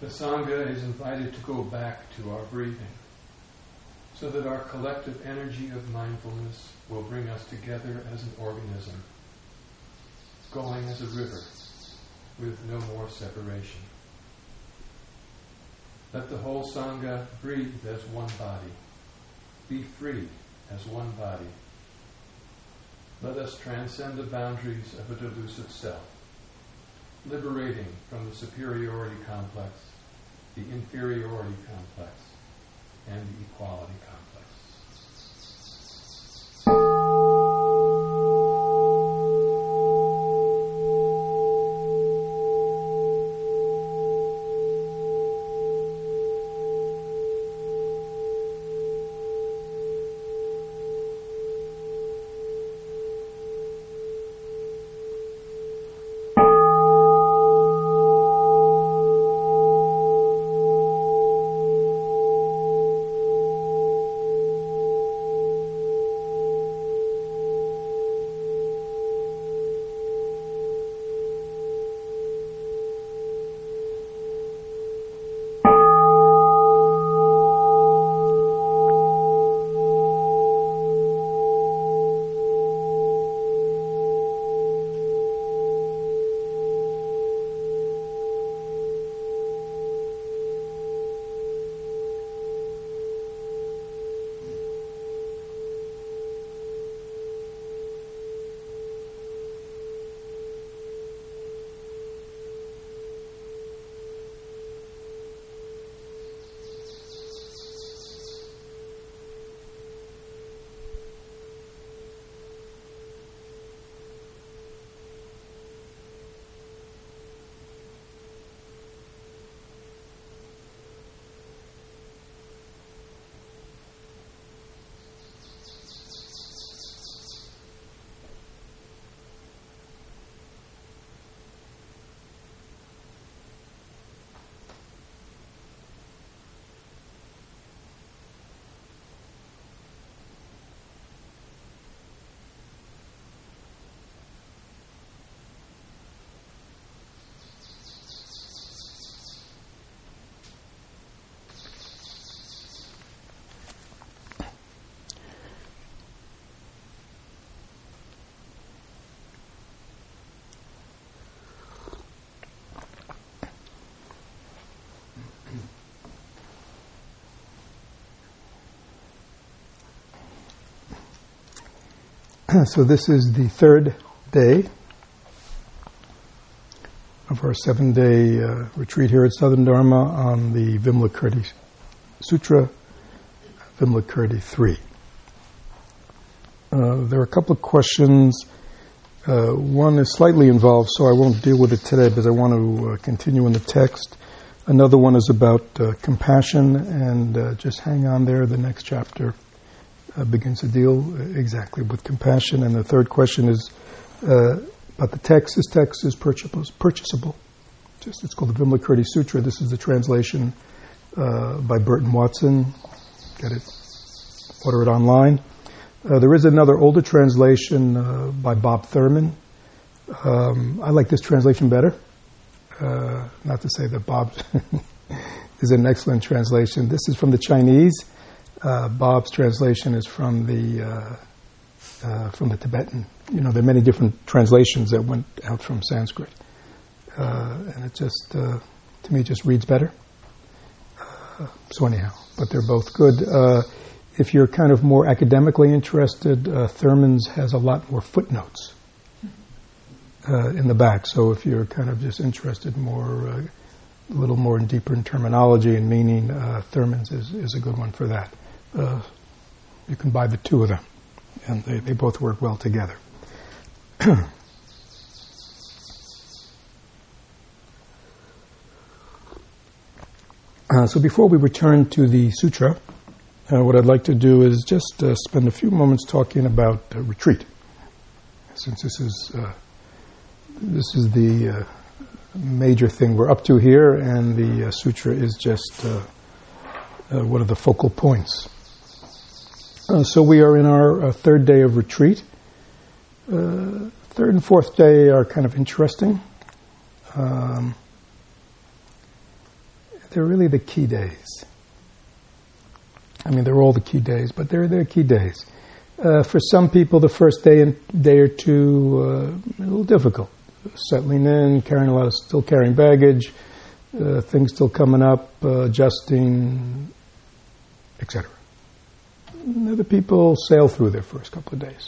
The Sangha is invited to go back to our breathing, so that our collective energy of mindfulness will bring us together as an organism, going as a river, with no more separation. Let the whole Sangha breathe as one body, be free as one body. Let us transcend the boundaries of a delusive self, liberating from the superiority complex, the inferiority complex, and the equality complex. So this is the third day of our 7-day retreat here at Southern Dharma on the Vimalakirti Sutra, Vimalakirti 3. There are a couple of questions. One is slightly involved, so I won't deal with it today because I want to continue in the text. Another one is about compassion, and just hang on there. The next chapter begins to deal exactly with compassion. And the third question is about the text. This text is purchasable. It's called the Vimalakirti Sutra. This is the translation by Burton Watson. Get it? Order it online. There is another older translation by Bob Thurman. I like this translation better. Not to say that Bob is an excellent translation. This is from the Chinese. Bob's translation is from the Tibetan. You know, there are many different translations that went out from Sanskrit, and it just, to me, it just reads better. So anyhow, but they're both good. If you're kind of more academically interested, Thurman's has a lot more footnotes in the back. So if you're kind of just interested more, a little more and deeper in terminology and meaning, Thurman's is a good one for that. You can buy the two of them, and they both work well together. So before we return to the sutra, what I'd like to do is just spend a few moments talking about retreat, since this is the major thing we're up to here, and the sutra is just one of the focal points. So we are in our third day of retreat. Third and fourth day are kind of interesting. they're really the key days. I mean, they're all the key days, but they're key days. For some people, the first day or two, a little difficult. Settling in, still carrying baggage, things still coming up, adjusting, etc. Other people sail through their first couple of days.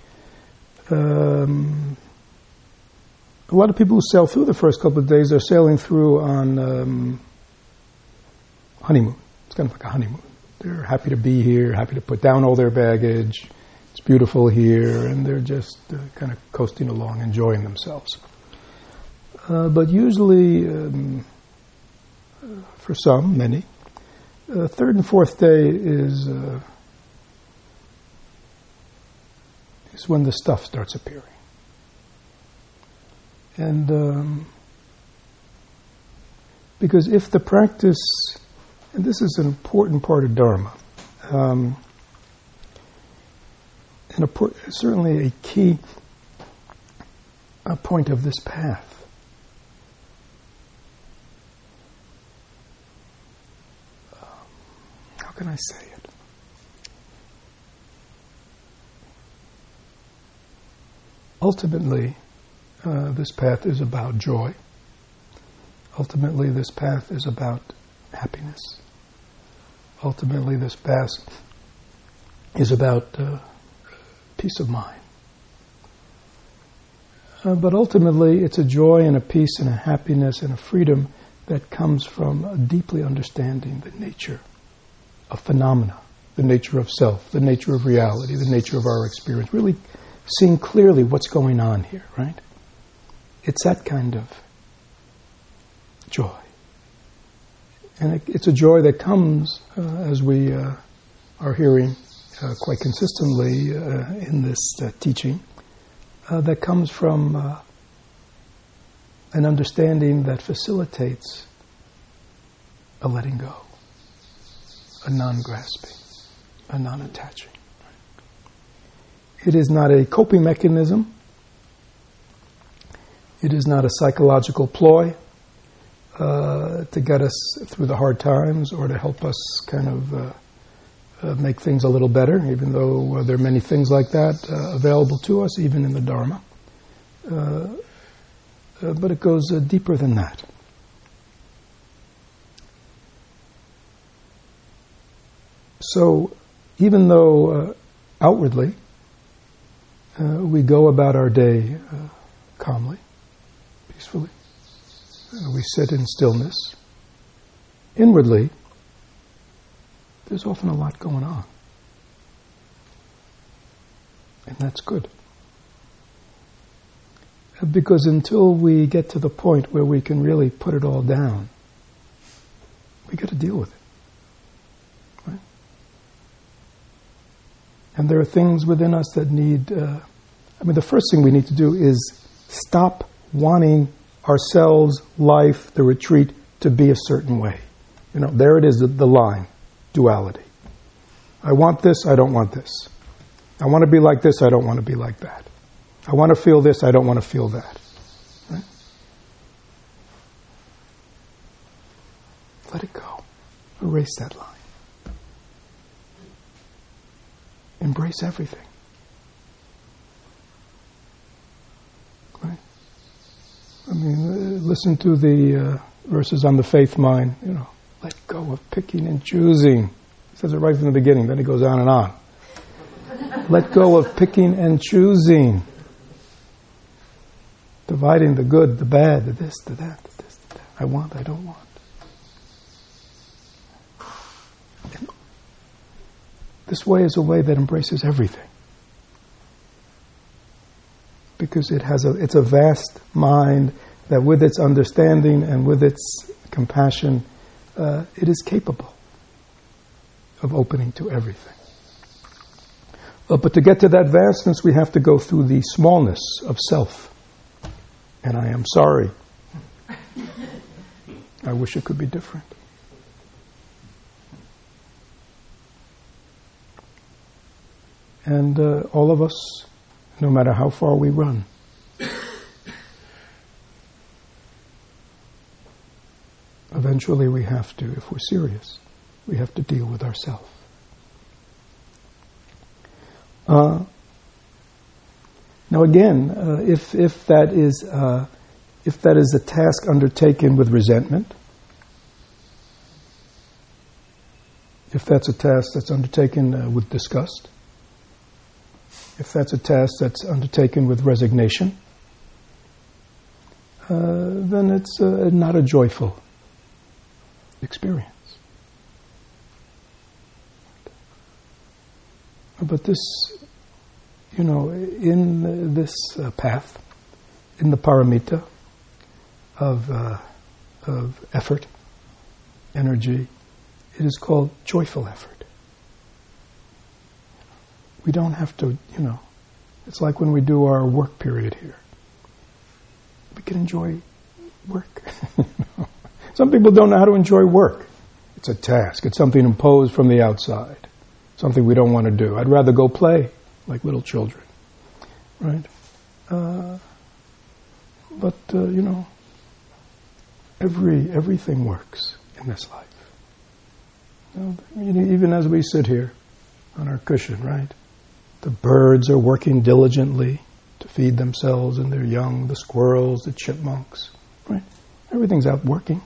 A lot of people who sail through the first couple of days are sailing through on honeymoon. It's kind of like a honeymoon. They're happy to be here, happy to put down all their baggage. It's beautiful here, and they're just kind of coasting along, enjoying themselves. But usually, for some, many, third and fourth day is when the stuff starts appearing. And because if the practice, and this is an important part of Dharma, and certainly a key point of this path, how can I say it? Ultimately, this path is about joy. Ultimately, this path is about happiness. Ultimately, this path is about peace of mind. But ultimately, it's a joy and a peace and a happiness and a freedom that comes from deeply understanding the nature of phenomena, the nature of self, the nature of reality, the nature of our experience, really seeing clearly what's going on here, right? It's that kind of joy. And it's a joy that comes, as we are hearing quite consistently in this teaching, that comes from an understanding that facilitates a letting go, a non-grasping, a non-attaching. It is not a coping mechanism. It is not a psychological ploy to get us through the hard times or to help us kind of make things a little better, even though there are many things like that available to us, even in the Dharma. But it goes deeper than that. So, even though outwardly we go about our day calmly, peacefully, we sit in stillness, inwardly, there's often a lot going on. And that's good. Because until we get to the point where we can really put it all down, we got to deal with it. Right? And there are things within us that need, the first thing we need to do is stop wanting ourselves, life, the retreat, to be a certain way. There it is, the line, duality. I want this, I don't want this. I want to be like this, I don't want to be like that. I want to feel this, I don't want to feel that. Right? Let it go. Erase that line. Embrace everything. Right? Listen to the verses on the faith mind. Let go of picking and choosing. It says it right from the beginning, then it goes on and on. Let go of picking and choosing. Dividing the good, the bad, the this, the that, the this, the that. I want, I don't want. And this way is a way that embraces everything. Because it's a vast mind that with its understanding and with its compassion, it is capable of opening to everything. But to get to that vastness, we have to go through the smallness of self. And I am sorry. I wish it could be different. And all of us, no matter how far we run, Eventually we have to, if we're serious, we have to deal with ourselves. Now again, if that is a task undertaken with resentment, if that's a task that's undertaken with disgust, if that's a task that's undertaken with resignation, then it's not a joyful experience. But this, in this path, in the paramita of effort, energy, it is called joyful effort. We don't have to, it's like when we do our work period here. We can enjoy work. Some people don't know how to enjoy work. It's a task. It's something imposed from the outside. Something we don't want to do. I'd rather go play like little children. Right? But everything works in this life. Even as we sit here on our cushion, right? The birds are working diligently to feed themselves and their young, the squirrels, the chipmunks, right? Everything's out working.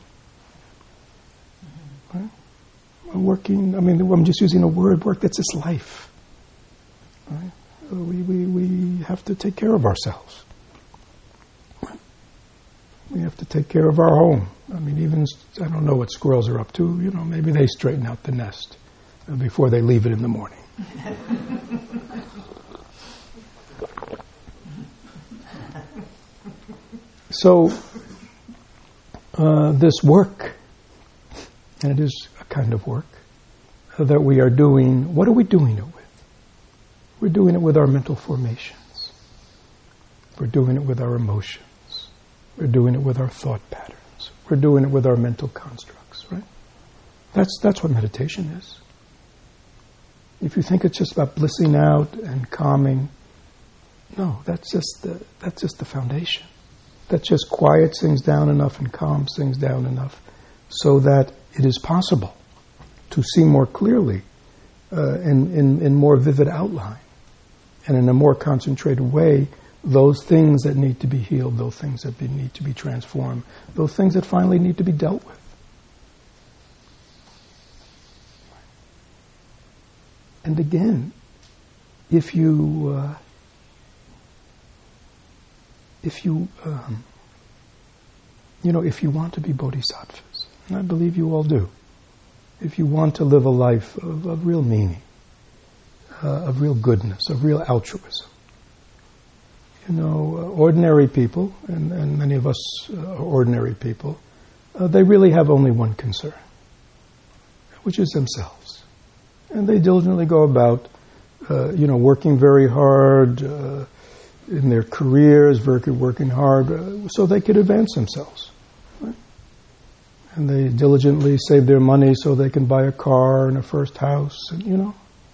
Right? Working, I'm just using a word, work, that's just life. Right? We have to take care of ourselves. Right? We have to take care of our home. Even, I don't know what squirrels are up to, maybe they straighten out the nest before they leave it in the morning. So, this work, and it is a kind of work that we are doing, what are we doing it with? We're doing it with our mental formations. We're doing it with our emotions. We're doing it with our thought patterns. We're doing it with our mental constructs, right? That's what meditation is. If you think it's just about blissing out and calming, no, that's just the foundation. That just quiets things down enough and calms things down enough so that it is possible to see more clearly in more vivid outline and in a more concentrated way those things that need to be healed, those things that need to be transformed, those things that finally need to be dealt with. And again, if you want to be bodhisattvas, and I believe you all do, if you want to live a life of real meaning, of real goodness, of real altruism, ordinary people, and many of us are ordinary people, they really have only one concern, which is themselves. And they diligently go about, working very hard in their careers, working hard so they could advance themselves. Right? And they diligently save their money so they can buy a car and a first house, and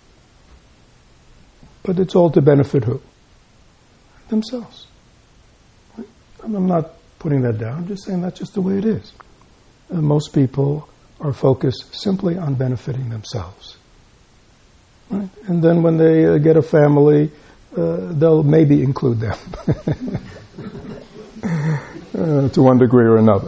But it's all to benefit who? Themselves. Right? I'm not putting that down. I'm just saying that's just the way it is. Most people are focused simply on benefiting themselves. Right? And then when they get a family, they'll maybe include them to one degree or another.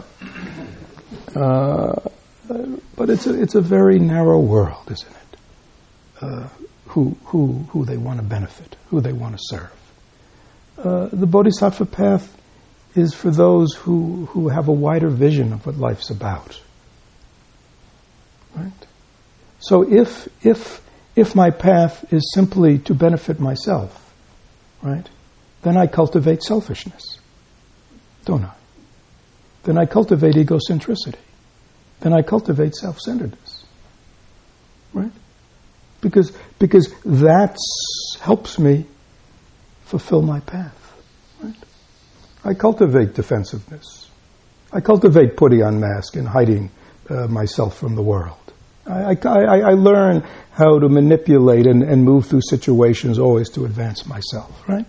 But it's a very narrow world, isn't it? Who they want to benefit, who they want to serve. The Bodhisattva path is for those who have a wider vision of what life's about. Right? So if my path is simply to benefit myself, right, then I cultivate selfishness, don't I? Then I cultivate egocentricity. Then I cultivate self-centeredness, right? Because that helps me fulfill my path, right? I cultivate defensiveness. I cultivate putting on mask and hiding myself from the world. I learn how to manipulate and move through situations always to advance myself, right?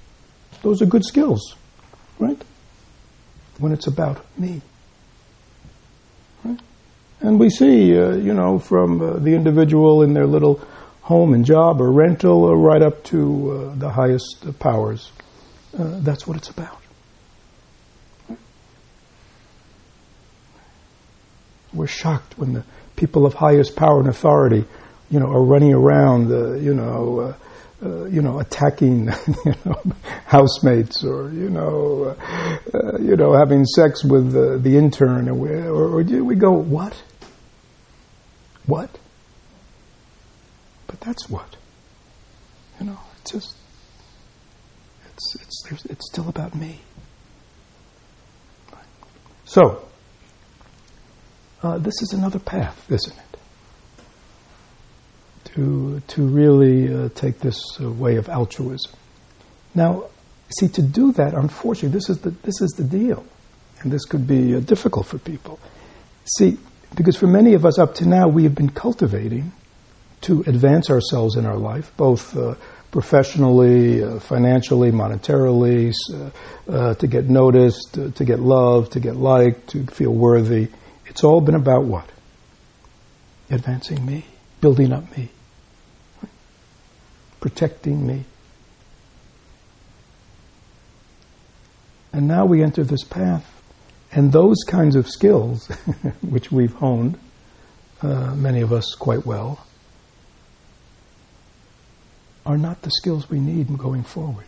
Those are good skills, right? When it's about me. And we see, from the individual in their little home and job or rental or right up to the highest powers. That's what it's about. We're shocked when the people of highest power and authority, are running around, attacking, housemates, or having sex with the intern, or we go, what? What? But that's what. It's still about me. So, this is another path, isn't it? To really take this way of altruism. Now, see, to do that, unfortunately, this is the deal, and this could be difficult for people. See, because for many of us up to now, we have been cultivating to advance ourselves in our life, both professionally, financially, monetarily, to get noticed, to get loved, to get liked, to feel worthy. It's all been about what? Advancing me, building up me, protecting me. And now we enter this path, and those kinds of skills, which we've honed, many of us quite well, are not the skills we need going forward.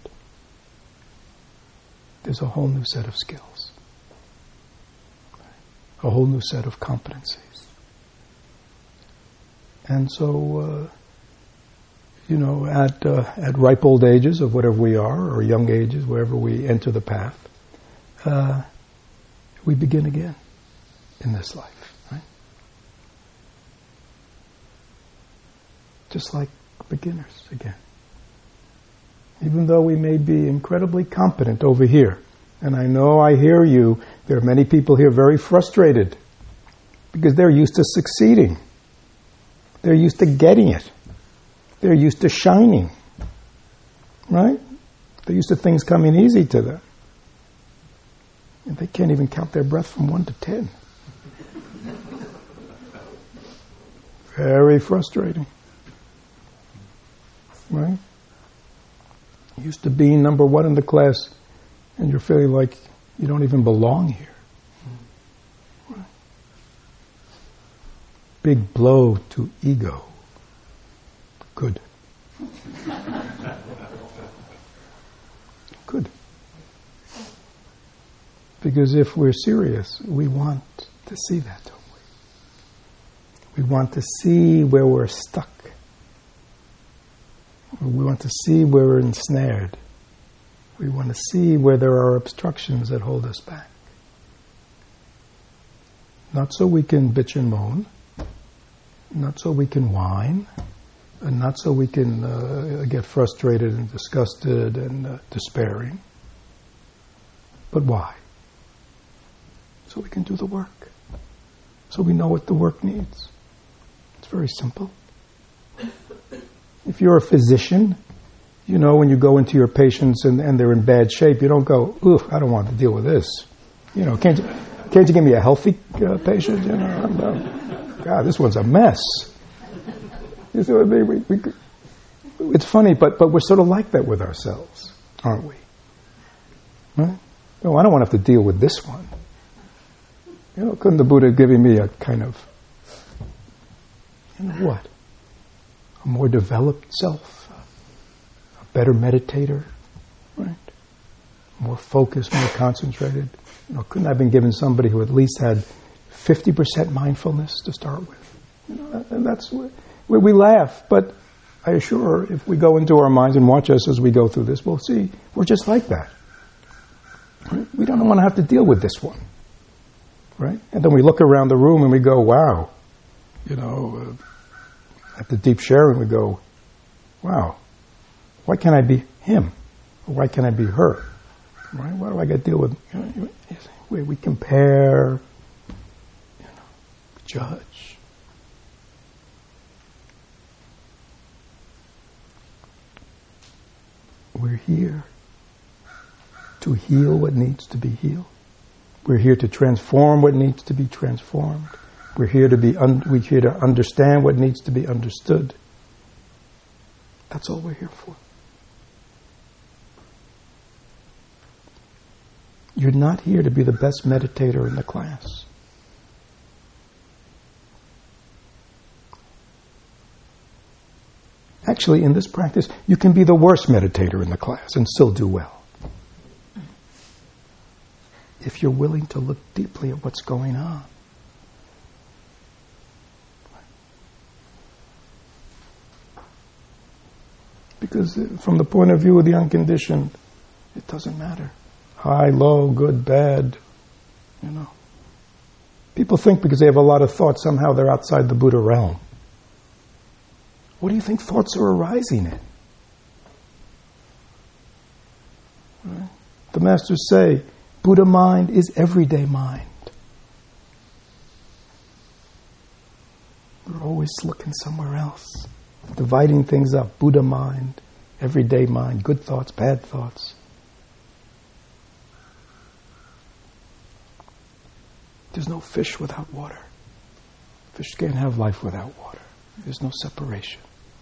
There's a whole new set of skills, a whole new set of competencies. And so, at ripe old ages of whatever we are, or young ages, wherever we enter the path, we begin again in this life, right? Just like beginners again. Even though we may be incredibly competent over here, and I know I hear you, there are many people here very frustrated because they're used to succeeding. They're used to getting it. They're used to shining, right? They're used to things coming easy to them. And they can't even count their breath from 1 to 10. Very frustrating. Right? Used to being number one in the class, and you're feeling like you don't even belong here. Right? Big blow to ego. Good. Good. Because if we're serious, we want to see that, don't we? We want to see where we're stuck. We want to see where we're ensnared. We want to see where there are obstructions that hold us back. Not so we can bitch and moan, not so we can whine, and not so we can get frustrated and disgusted and despairing. But why? So we can do the work. So we know what the work needs. It's very simple. If you're a physician, when you go into your patients and they're in bad shape, you don't go, "Ooh, I don't want to deal with this." Can't you give me a healthy patient? God, this one's a mess. It's funny, but we're sort of like that with ourselves, aren't we? Right? No, I don't want to have to deal with this one. Couldn't the Buddha give me a kind of, what? A more developed self, a better meditator, right? More focused, more concentrated. Couldn't I have been given somebody who at least had 50% mindfulness to start with? And that's where we laugh, but I assure, if we go into our minds and watch us as we go through this, we'll see we're just like that. Right? We don't want to have to deal with this one, right? And then we look around the room and we go, "Wow," at the deep sharing, we go, "Wow, why can't I be him? Or why can't I be her? Right? Why do I got to deal with?" We compare, judge. We're here to heal what needs to be healed. We're here to transform what needs to be transformed. We're here to we're here to understand what needs to be understood. That's all we're here for. You're not here to be the best meditator in the class. Actually, in this practice, you can be the worst meditator in the class and still do well. If you're willing to look deeply at what's going on. Because from the point of view of the unconditioned, it doesn't matter. High, low, good, bad, People think because they have a lot of thoughts, somehow they're outside the Buddha realm. What do you think thoughts are arising in? Right? The masters say, Buddha mind is everyday mind. We're always looking somewhere else, dividing things up. Buddha mind, everyday mind, good thoughts, bad thoughts. There's no fish without water. Fish can't have life without water. There's no separation.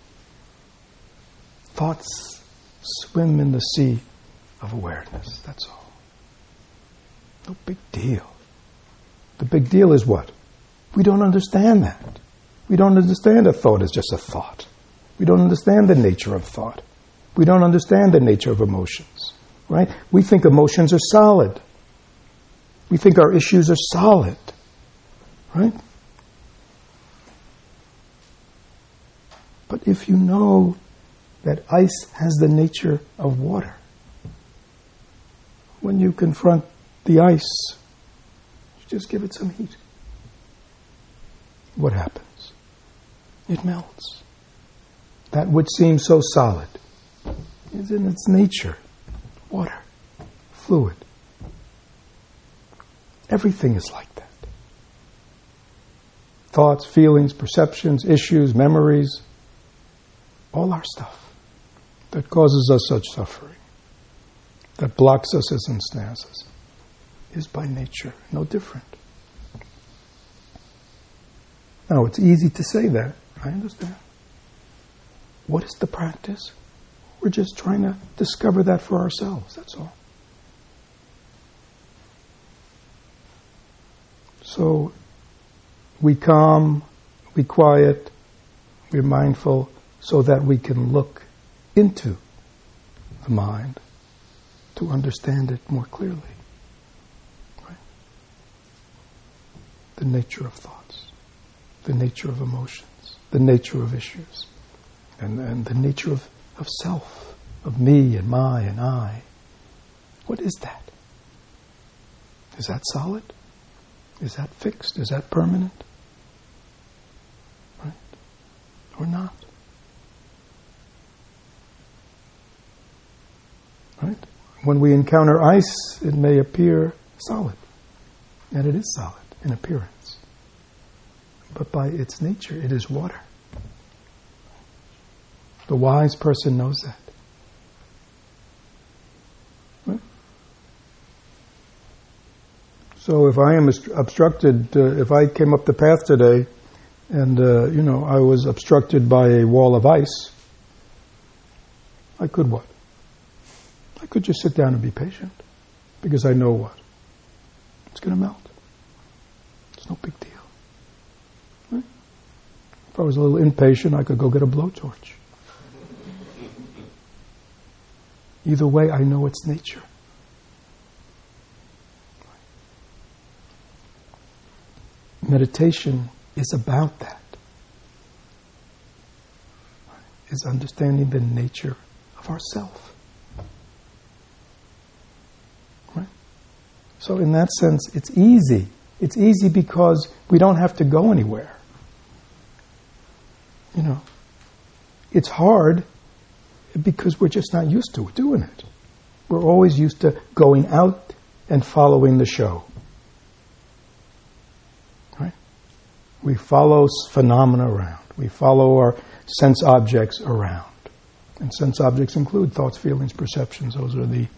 Thoughts swim in the sea of awareness, that's all. No big deal. The big deal is what? We don't understand that. We don't understand a thought as just a thought. We don't understand the nature of thought. We don't understand the nature of emotions, right? We think emotions are solid. We think our issues are solid, right? But if you know that ice has the nature of water, when you confront the ice, you just give it some heat. What happens? It melts. That which seems so solid is in its nature water, fluid. Everything is like that. Thoughts, feelings, perceptions, issues, memories, all our stuff that causes us such suffering, that blocks us as ensnares us, is by nature no different. Now, it's easy to say that. I understand. What is the practice? We're just trying to discover that for ourselves, that's all. So, we calm, we quiet, we're mindful, so that we can look into the mind to understand it more clearly. Right? The nature of thoughts, the nature of emotions, the nature of issues, and the nature of self, of me and my and I. What is that? Is that solid? Is that fixed? Is that permanent? Right? Or not? Right? When we encounter ice, it may appear solid. And it is solid in appearance. But by its nature, it is water. The wise person knows that. Right? So if I am obstructed, if I came up the path today and, I was obstructed by a wall of ice, I could what? I could just sit down and be patient, because I know what? It's going to melt. It's no big deal. Right? If I was a little impatient, I could go get a blowtorch. Either way, I know its nature. Meditation is about that. Is understanding the nature of ourself. Right? So in that sense, it's easy. It's easy because we don't have to go anywhere. It's hard because we're just not used to doing it. We're always used to going out and following the show. Right? We follow phenomena around. We follow our sense objects around. And sense objects include thoughts, feelings, perceptions. Those are the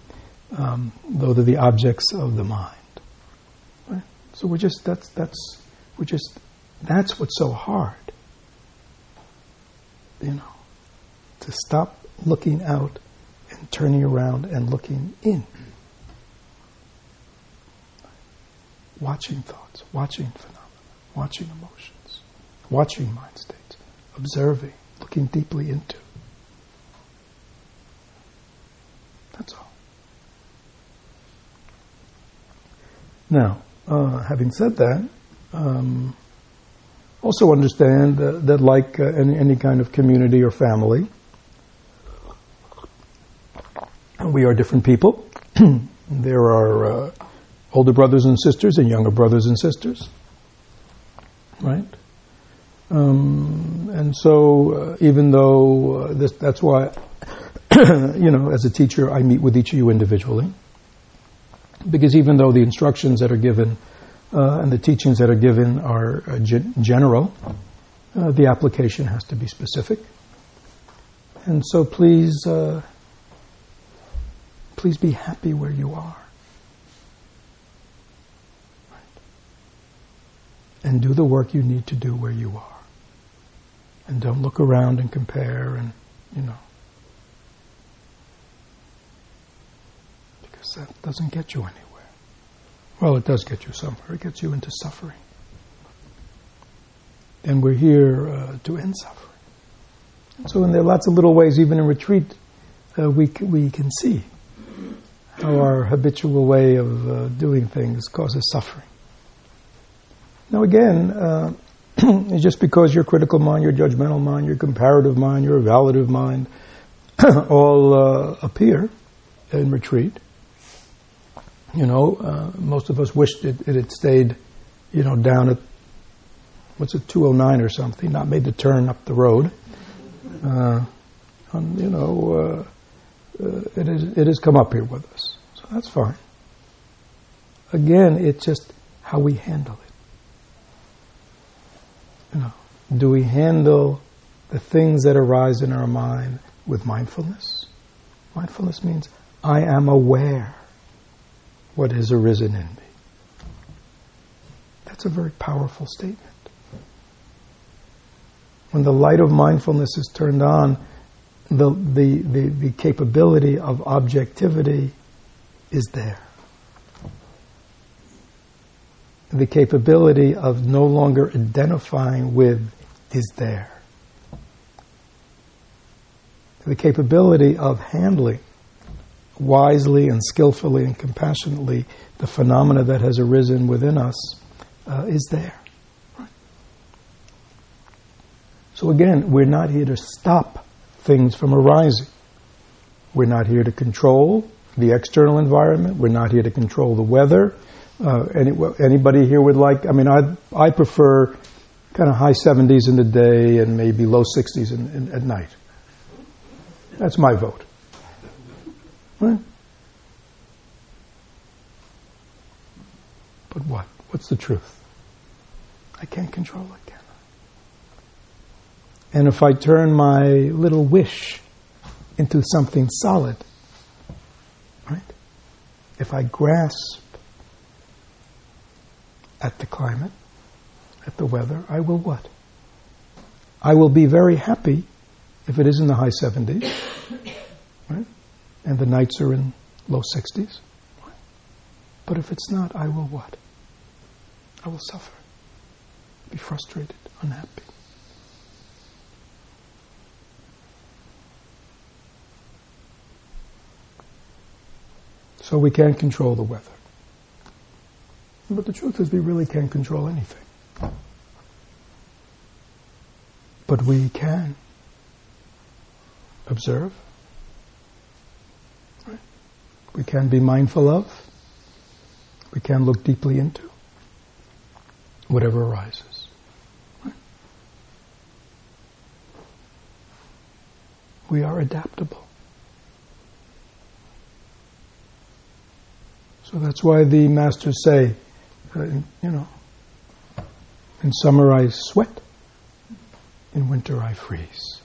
objects of the mind. Right? So we're just That's what's so hard. To stop looking out and turning around and looking in. Watching thoughts, watching phenomena, watching emotions, watching mind states, observing, looking deeply into. That's all. Now, having said that, also understand that like any kind of community or family, we are different people. There are older brothers and sisters and younger brothers and sisters, right? And so, even though that's why, as a teacher, I meet with each of you individually, because even though the instructions that are given and the teachings that are given are general, the application has to be specific. And so, please be happy where you are. And do the work you need to do where you are. And don't look around and compare and, because that doesn't get you anywhere. Well, it does get you somewhere. It gets you into suffering. And we're here to end suffering. So, and there are lots of little ways, even in retreat, we can see how our habitual way of doing things causes suffering. Now again, just because your critical mind, your judgmental mind, your comparative mind, your evaluative mind all appear in retreat, most of us wished it had stayed, down at, 209 or something, not made the turn up the road. It has come up here with us. So that's fine. Again, it's just how we handle it. Do we handle the things that arise in our mind with mindfulness? Mindfulness means I am aware what has arisen in me. That's a very powerful statement. When the light of mindfulness is turned on, the capability of objectivity is there. The capability of no longer identifying with is there. The capability of handling wisely and skillfully and compassionately the phenomena that has arisen within us is there. So again, we're not here to stop things from arising. We're not here to control the external environment. We're not here to control the weather. Anybody here would like, I prefer kind of high 70s in the day and maybe low 60s at night. That's my vote. Right? But what? What's the truth? I can't control it, can I? And if I turn my little wish into something solid, right? If I grasp at the climate, at the weather, I will what? I will be very happy if it is in the high 70s, right? And the nights are in low 60s. Right? But if it's not, I will what? I will suffer, be frustrated, unhappy. So we can't control the weather. But the truth is we really can't control anything. But we can observe. Right? We can be mindful of. We can look deeply into whatever arises. Right? We are adaptable. So that's why the masters say, in summer I sweat, in winter I freeze.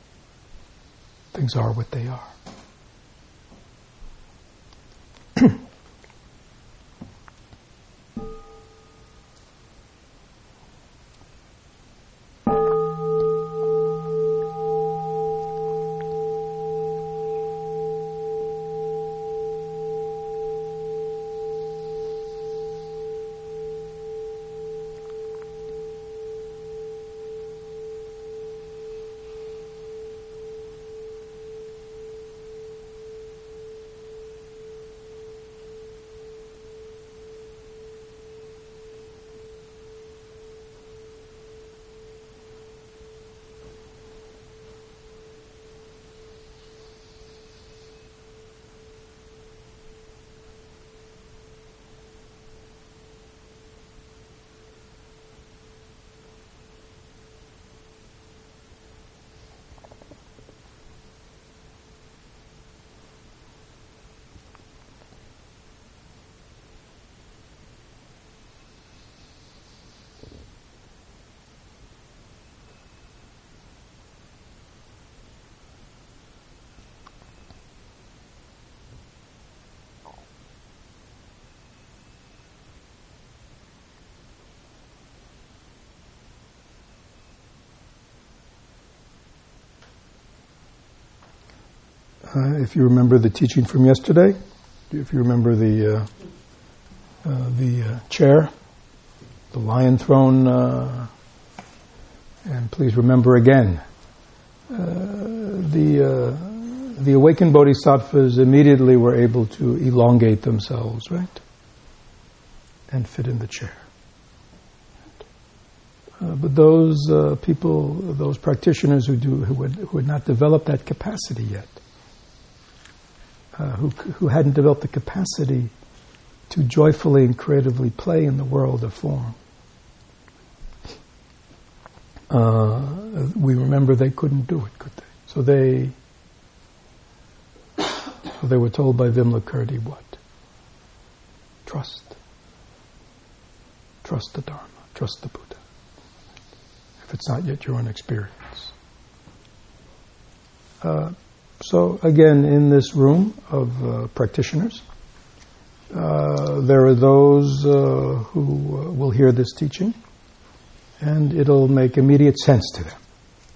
Things are what they are. If you remember the teaching from yesterday, if you remember the chair, the lion throne, and please remember again, the awakened bodhisattvas immediately were able to elongate themselves, right? And fit in the chair. But those people, those practitioners who had not developed that capacity yet, who hadn't developed the capacity to joyfully and creatively play in the world of form, we remember they couldn't do it, could they? So they were told by Vimalakirti what? Trust. Trust the Dharma. Trust the Buddha. If it's not yet your own experience. So again, in this room of practitioners, there are those who will hear this teaching, and it'll make immediate sense to them.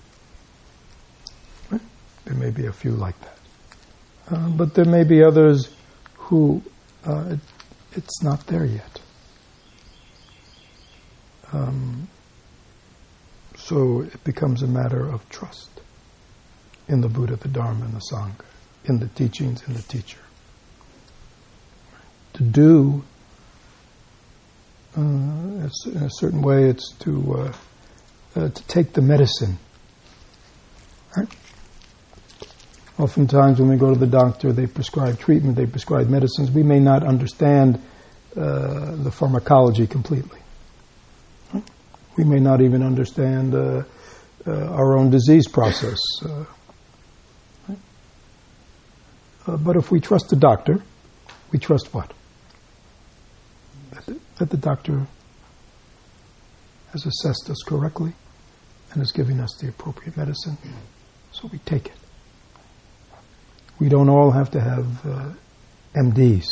Right? There may be a few like that. But there may be others who it's not there yet. So it becomes a matter of trust in the Buddha, the Dharma, and the Sangha, in the teachings, in the teacher. To do, in a certain way, it's to take the medicine. Right? Oftentimes when we go to the doctor, they prescribe treatment, they prescribe medicines. We may not understand the pharmacology completely. Right? We may not even understand our own disease process. Right? But if we trust the doctor, we trust what? That the doctor has assessed us correctly and is giving us the appropriate medicine, so we take it. We don't all have to have MDs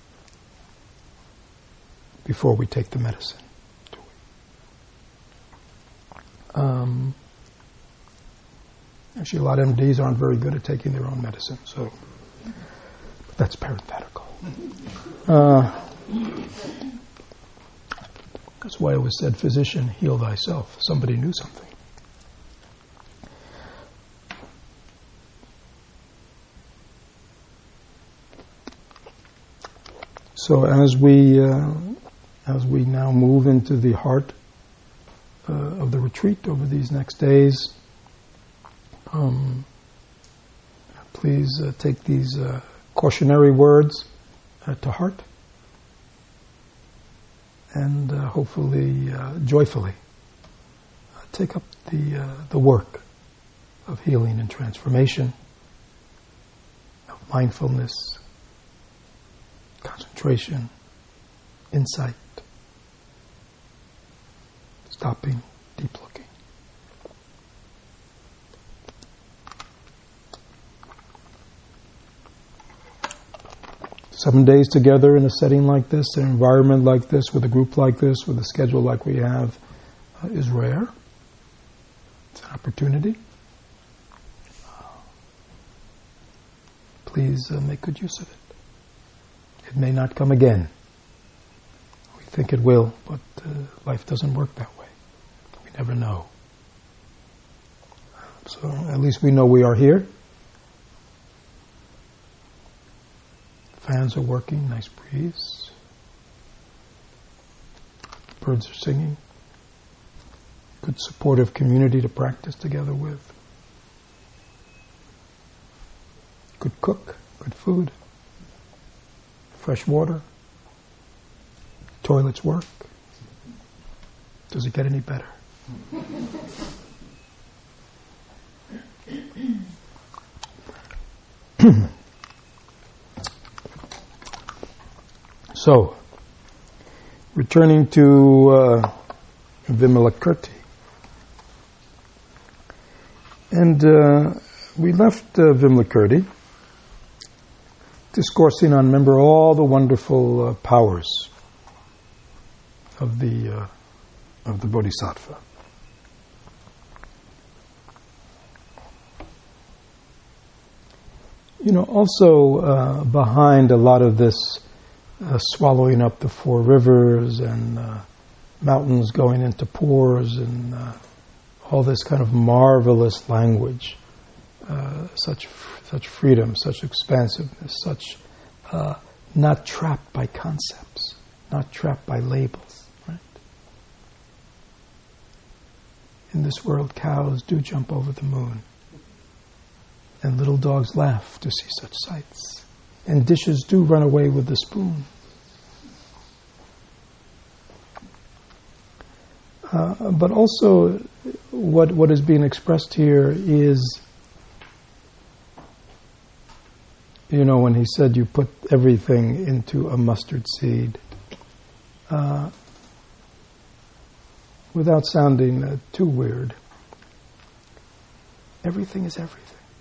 before we take the medicine. Actually, a lot of MDs aren't very good at taking their own medicine, so that's parenthetical. That's why I always said, physician, heal thyself. Somebody knew something. So as we now move into the heart of the retreat over these next days, please take these cautionary words to heart, and hopefully joyfully take up the work of healing and transformation, of mindfulness, concentration, insight, stopping, deep looking. Seven days together in a setting like this, an environment like this, with a group like this, with a schedule like we have, is rare. It's an opportunity. Please make good use of it. It may not come again. We think it will, but life doesn't work that way. We never know. So at least we know we are here. Fans are working, nice breeze. Birds are singing. Good supportive community to practice together with. Good cook, good food. Fresh water. Toilets work. Does it get any better? So, returning to Vimalakirti. And we left Vimalakirti discoursing on, remember, all the wonderful powers of the Bodhisattva. Also behind a lot of this swallowing up the four rivers and mountains going into pores and all this kind of marvelous language, such freedom, such expansiveness, such not trapped by concepts, not trapped by labels. Right? In this world, cows do jump over the moon, and little dogs laugh to see such sights, and dishes do run away with the spoon. But also, what is being expressed here is, when he said you put everything into a mustard seed, without sounding too weird, everything is everything.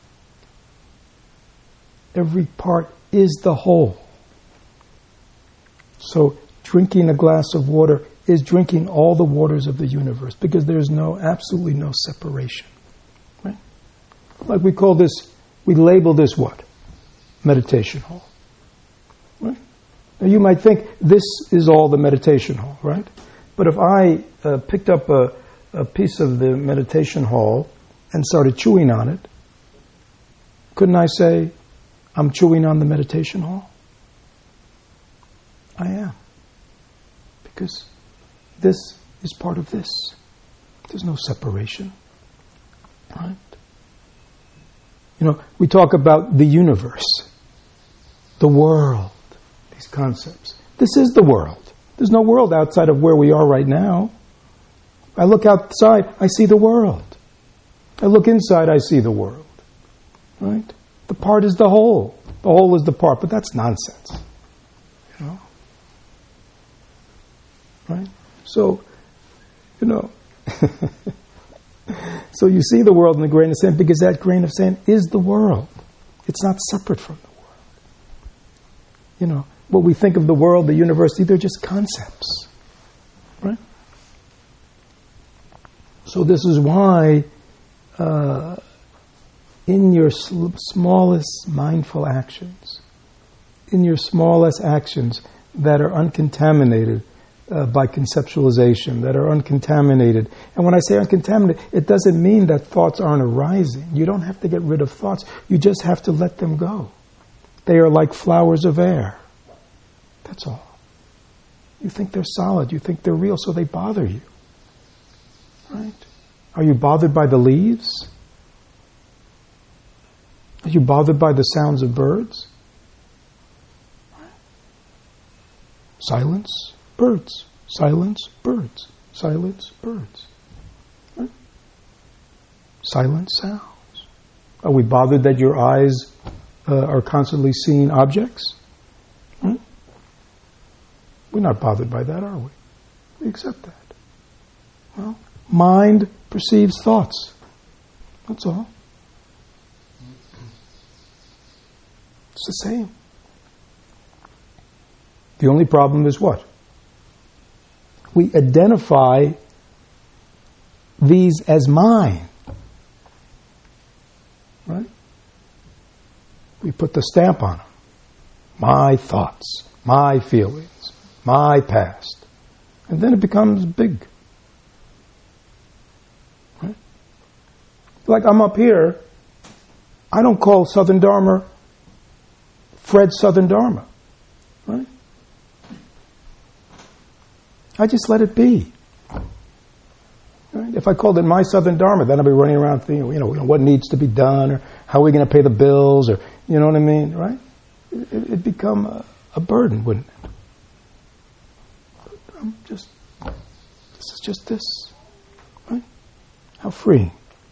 Every part is the whole. So, drinking a glass of water is drinking all the waters of the universe, because there's absolutely no separation. Right? Like we label this what? Meditation hall. Right? Now you might think this is all the meditation hall, right? But if I picked up a piece of the meditation hall and started chewing on it, couldn't I say, I'm chewing on the meditation hall? I am. Because this is part of this. There's no separation. Right? We talk about the universe, the world, these concepts. This is the world. There's no world outside of where we are right now. I look outside, I see the world. I look inside, I see the world. Right? The part is the whole. The whole is the part, but that's nonsense. Right? So, so you see the world in the grain of sand because that grain of sand is the world. It's not separate from the world. What we think of the world, the universe, they're just concepts. Right? So this is why in your smallest mindful actions, in your smallest actions that are uncontaminated by conceptualization, that are uncontaminated. And when I say uncontaminated, it doesn't mean that thoughts aren't arising. You don't have to get rid of thoughts. You just have to let them go. They are like flowers of air. That's all. You think they're solid. You think they're real, so they bother you. Right? Are you bothered by the leaves? Are you bothered by the sounds of birds? Silence. Birds. Silence, birds. Silence, birds. Right? Silent sounds. Are we bothered that your eyes are constantly seeing objects? Right? We're not bothered by that, are we? We accept that. Well, mind perceives thoughts. That's all. It's the same. The only problem is what? We identify these as mine. Right? We put the stamp on them. My thoughts, my feelings, my past. And then it becomes big. Right? Like I'm up here, I don't call Southern Dharma Fred Southern Dharma. Right? I just let it be. Right? If I called it my Southern Dharma, then I'd be running around thinking, what needs to be done, or how are we going to pay the bills, or you know what I mean, right? It'd become a burden, wouldn't it? This is just this, right? How free.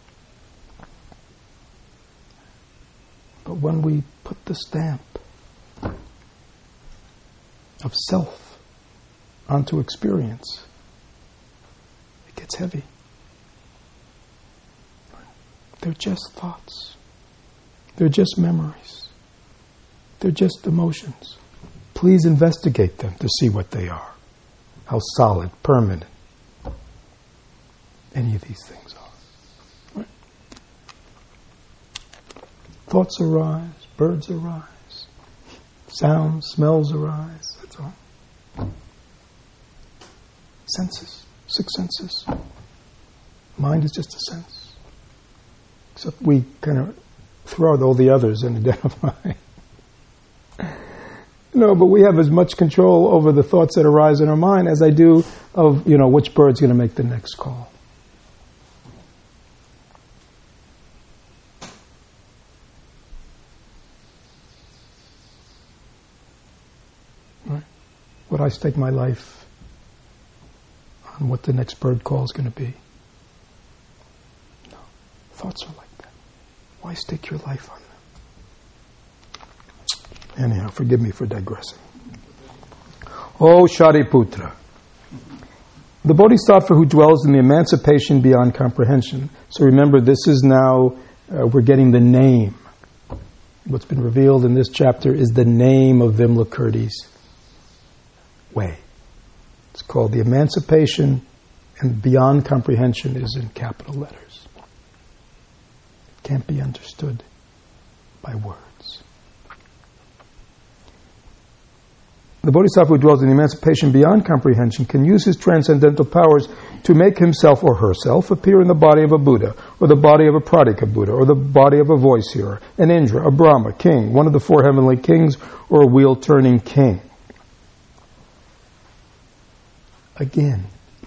But when we put the stamp of self onto experience, it gets heavy. They're just thoughts. They're just memories. They're just emotions. Please investigate them to see what they are. How solid, permanent any of these things are. Right? Thoughts arise, birds arise. Sounds, smells arise. That's all. Senses, 6 senses. Mind is just a sense. Except we kind of throw out all the others and identify. No, but we have as much control over the thoughts that arise in our mind as I do of, which bird's going to make the next call. Right? Would I stake my life on what the next bird call is going to be? No. Thoughts are like that. Why stake your life on them? Anyhow, forgive me for digressing. Oh, Shariputra. The Bodhisattva who dwells in the emancipation beyond comprehension. So remember, this is now, we're getting the name. What's been revealed in this chapter is the name of Vimalakirti's way. It's called the emancipation, and beyond comprehension is in capital letters. It can't be understood by words. The Bodhisattva who dwells in emancipation beyond comprehension can use his transcendental powers to make himself or herself appear in the body of a Buddha, or the body of a Pradika Buddha, or the body of a voice hearer, an Indra, a Brahma, king, one of the 4 heavenly kings, or a wheel-turning king. Again,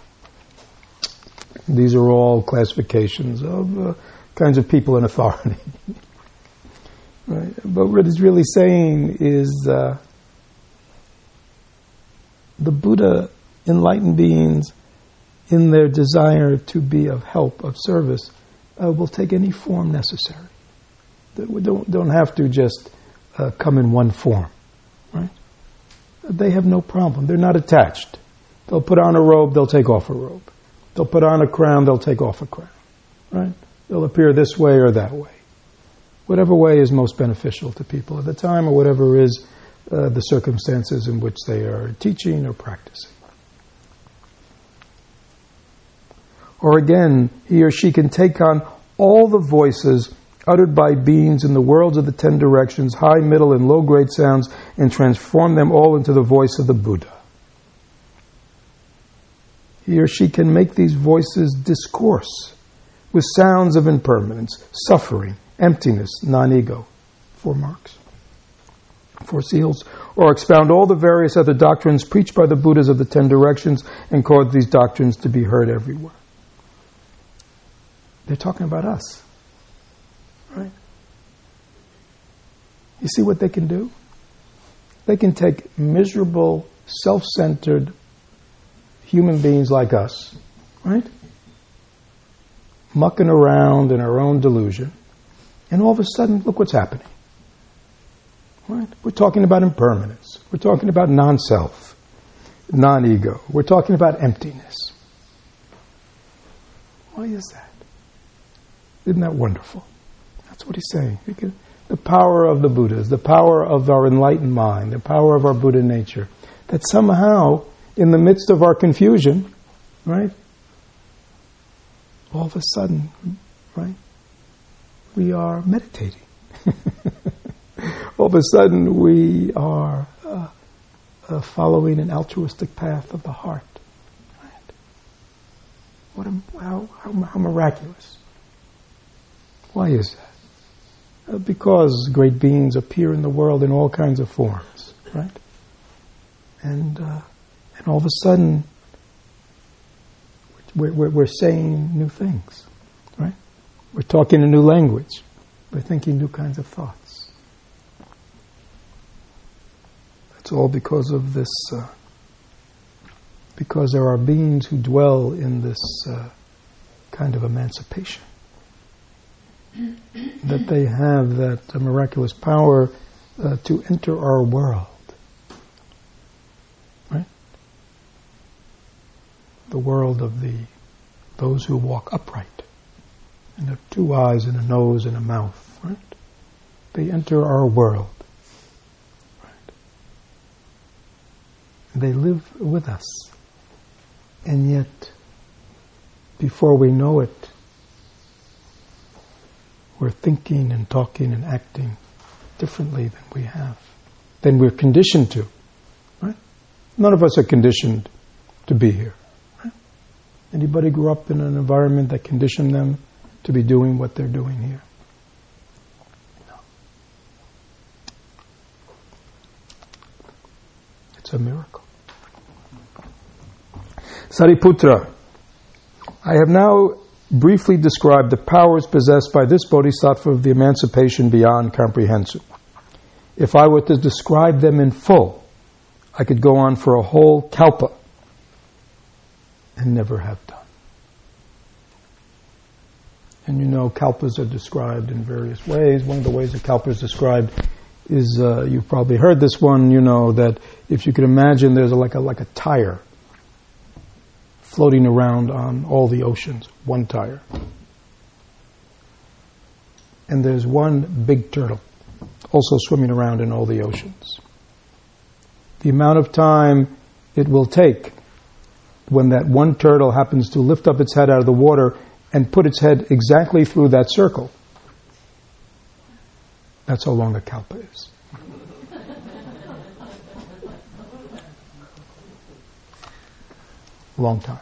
these are all classifications of kinds of people in authority. Right? But what it's really saying is the Buddha, enlightened beings, in their desire to be of help, of service, will take any form necessary. We don't have to just come in one form. Right? They have no problem. They're not attached. They'll put on a robe, they'll take off a robe. They'll put on a crown, they'll take off a crown. Right? They'll appear this way or that way. Whatever way is most beneficial to people at the time, or whatever is the circumstances in which they are teaching or practicing. Or again, he or she can take on all the voices uttered by beings in the worlds of the 10 directions, high, middle, and low-grade sounds, and transform them all into the voice of the Buddha. He or she can make these voices discourse with sounds of impermanence, suffering, emptiness, non-ego. 4 marks. 4 seals, or expound all the various other doctrines preached by the Buddhas of the 10 directions and cause these doctrines to be heard everywhere. They're talking about us. Right? You see what they can do? They can take miserable, self-centered human beings like us, right? Mucking around in our own delusion, and all of a sudden, look what's happening. Right? We're talking about impermanence. We're talking about non-self, non-ego. We're talking about emptiness. Why is that? Isn't that wonderful? That's what he's saying. The power of the Buddhas, the power of our enlightened mind, the power of our Buddha nature, that somehow, in the midst of our confusion, right, all of a sudden, right, we are meditating. All of a sudden, we are following an altruistic path of the heart. Right? How miraculous! Why is that? Because great beings appear in the world in all kinds of forms, right? And all of a sudden, we're saying new things, right? We're talking a new language. We're thinking new kinds of thoughts. It's all because of this, because there are beings who dwell in this kind of emancipation. That they have that miraculous power to enter our world. Right? The world of those who walk upright and have 2 eyes and a nose and a mouth. Right? They enter our world. They live with us. And yet, before we know it, we're thinking and talking and acting differently than we're conditioned to. Right? None of us are conditioned to be here. Right? Anybody grew up in an environment that conditioned them to be doing what they're doing here? No. It's a miracle. Sariputra, I have now briefly described the powers possessed by this bodhisattva of the emancipation beyond comprehension. If I were to describe them in full, I could go on for a whole kalpa and never have done. And you know, kalpas are described in various ways. One of the ways a kalpa is described is, you've probably heard this one, you know, that if you could imagine there's like a tire floating around on all the oceans, one tire. And there's one big turtle also swimming around in all the oceans. The amount of time it will take when that one turtle happens to lift up its head out of the water and put its head exactly through that circle, that's how long a kalpa is. Long time.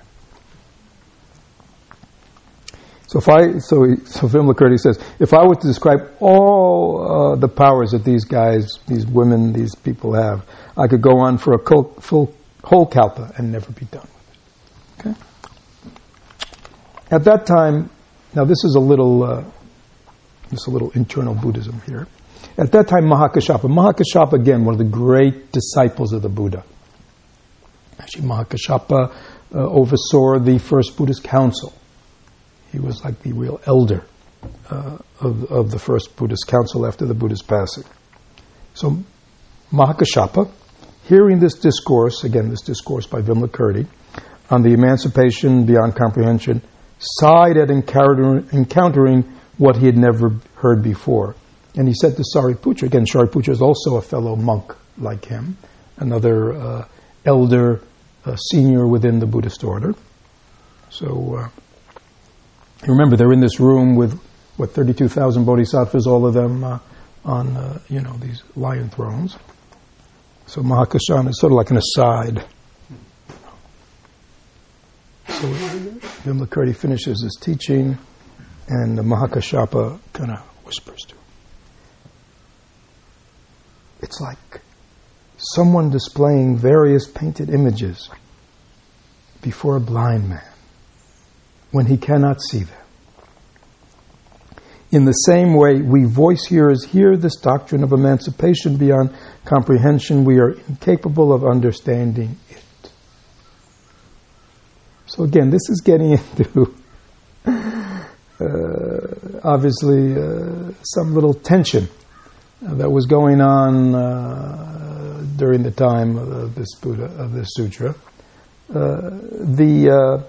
So Vimalakirti says, if I were to describe all the powers that these guys, these women, these people have, I could go on for a whole kalpa and never be done with it. Okay? At that time, now this is a little internal Buddhism here. At that time, Mahakashapa again, one of the great disciples of the Buddha. Actually, Mahakashapa oversaw the first Buddhist council. He was like the real elder of the first Buddhist council after the Buddha's passing. So Mahakashapa, hearing this discourse by Vimalakirti, on the emancipation beyond comprehension, sighed at encountering what he had never heard before. And he said to Sariputra, again, Sariputra is also a fellow monk like him, another elder, senior within the Buddhist order. So, remember, they're in this room with, 32,000 bodhisattvas, all of them on, these lion thrones. So Mahakashana is sort of like an aside. So Vimalakirti finishes his teaching, and the Mahakashapa kind of whispers to him. It's like someone displaying various painted images before a blind man when he cannot see them. In the same way, we voice hearers hear this doctrine of emancipation beyond comprehension. We are incapable of understanding it. So again, this is getting into obviously some little tension that was going on during the time of this Buddha, of this sutra. The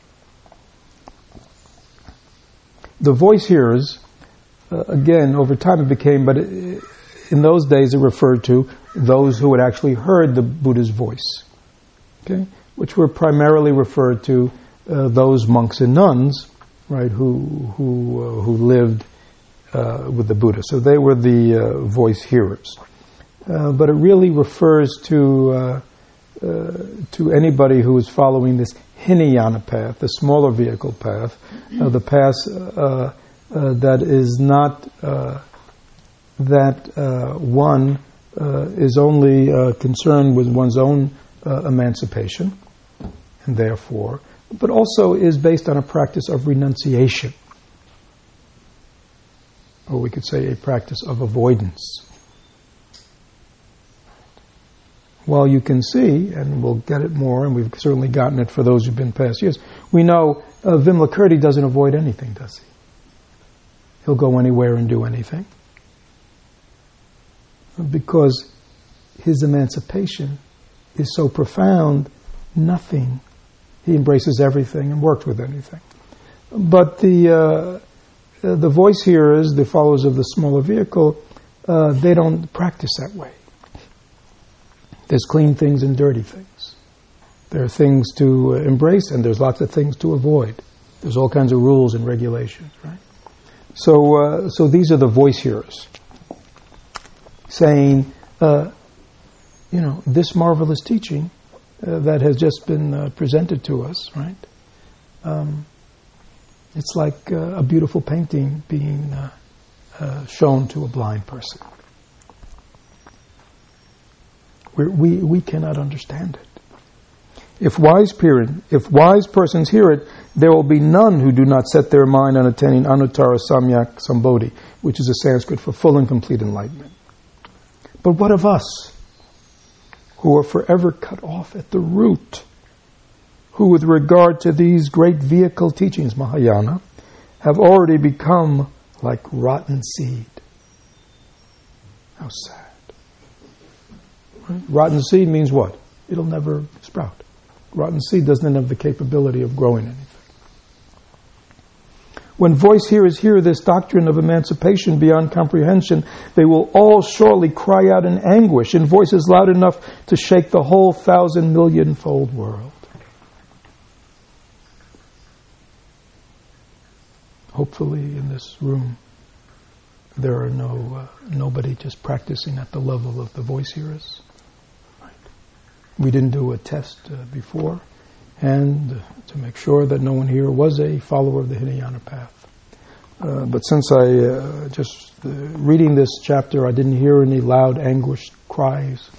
voice hearers, again, over time it became, but in those days it referred to those who had actually heard the Buddha's voice, okay, which were primarily referred to those monks and nuns, right, who lived with the Buddha. So they were the voice hearers. But it really refers to anybody who is following this Hinayana path, the smaller vehicle path, the path that is not that one is only concerned with one's own emancipation, and therefore, but also is based on a practice of renunciation, or we could say a practice of avoidance. Well, you can see, and we'll get it more, and we've certainly gotten it for those who've been past years, we know Vimalakirti doesn't avoid anything, does he? He'll go anywhere and do anything. Because his emancipation is so profound, nothing. He embraces everything and works with anything. But the voice hearers, the followers of the smaller vehicle, they don't practice that way. There's clean things and dirty things. There are things to embrace, and there's lots of things to avoid. There's all kinds of rules and regulations, right? So these are the voice hearers. saying, this marvelous teaching that has just been presented to us, right? It's like a beautiful painting being shown to a blind person. We cannot understand it. If wise persons hear it, there will be none who do not set their mind on attaining Anuttara Samyak Sambodhi, which is a Sanskrit for full and complete enlightenment. But what of us, who are forever cut off at the root, who with regard to these great vehicle teachings, Mahayana, have already become like rotten seed? How sad. Right? Rotten seed means what? It'll never sprout. Rotten seed doesn't have the capability of growing anything. When voice hearers hear this doctrine of emancipation beyond comprehension, they will all surely cry out in anguish in voices loud enough to shake the whole 1,000,000,000-fold world. Hopefully in this room there are nobody just practicing at the level of the voice hearers. Right. We didn't do a test before, and to make sure that no one here was a follower of the Hinayana path. But since I just reading this chapter, I didn't hear any loud anguished cries.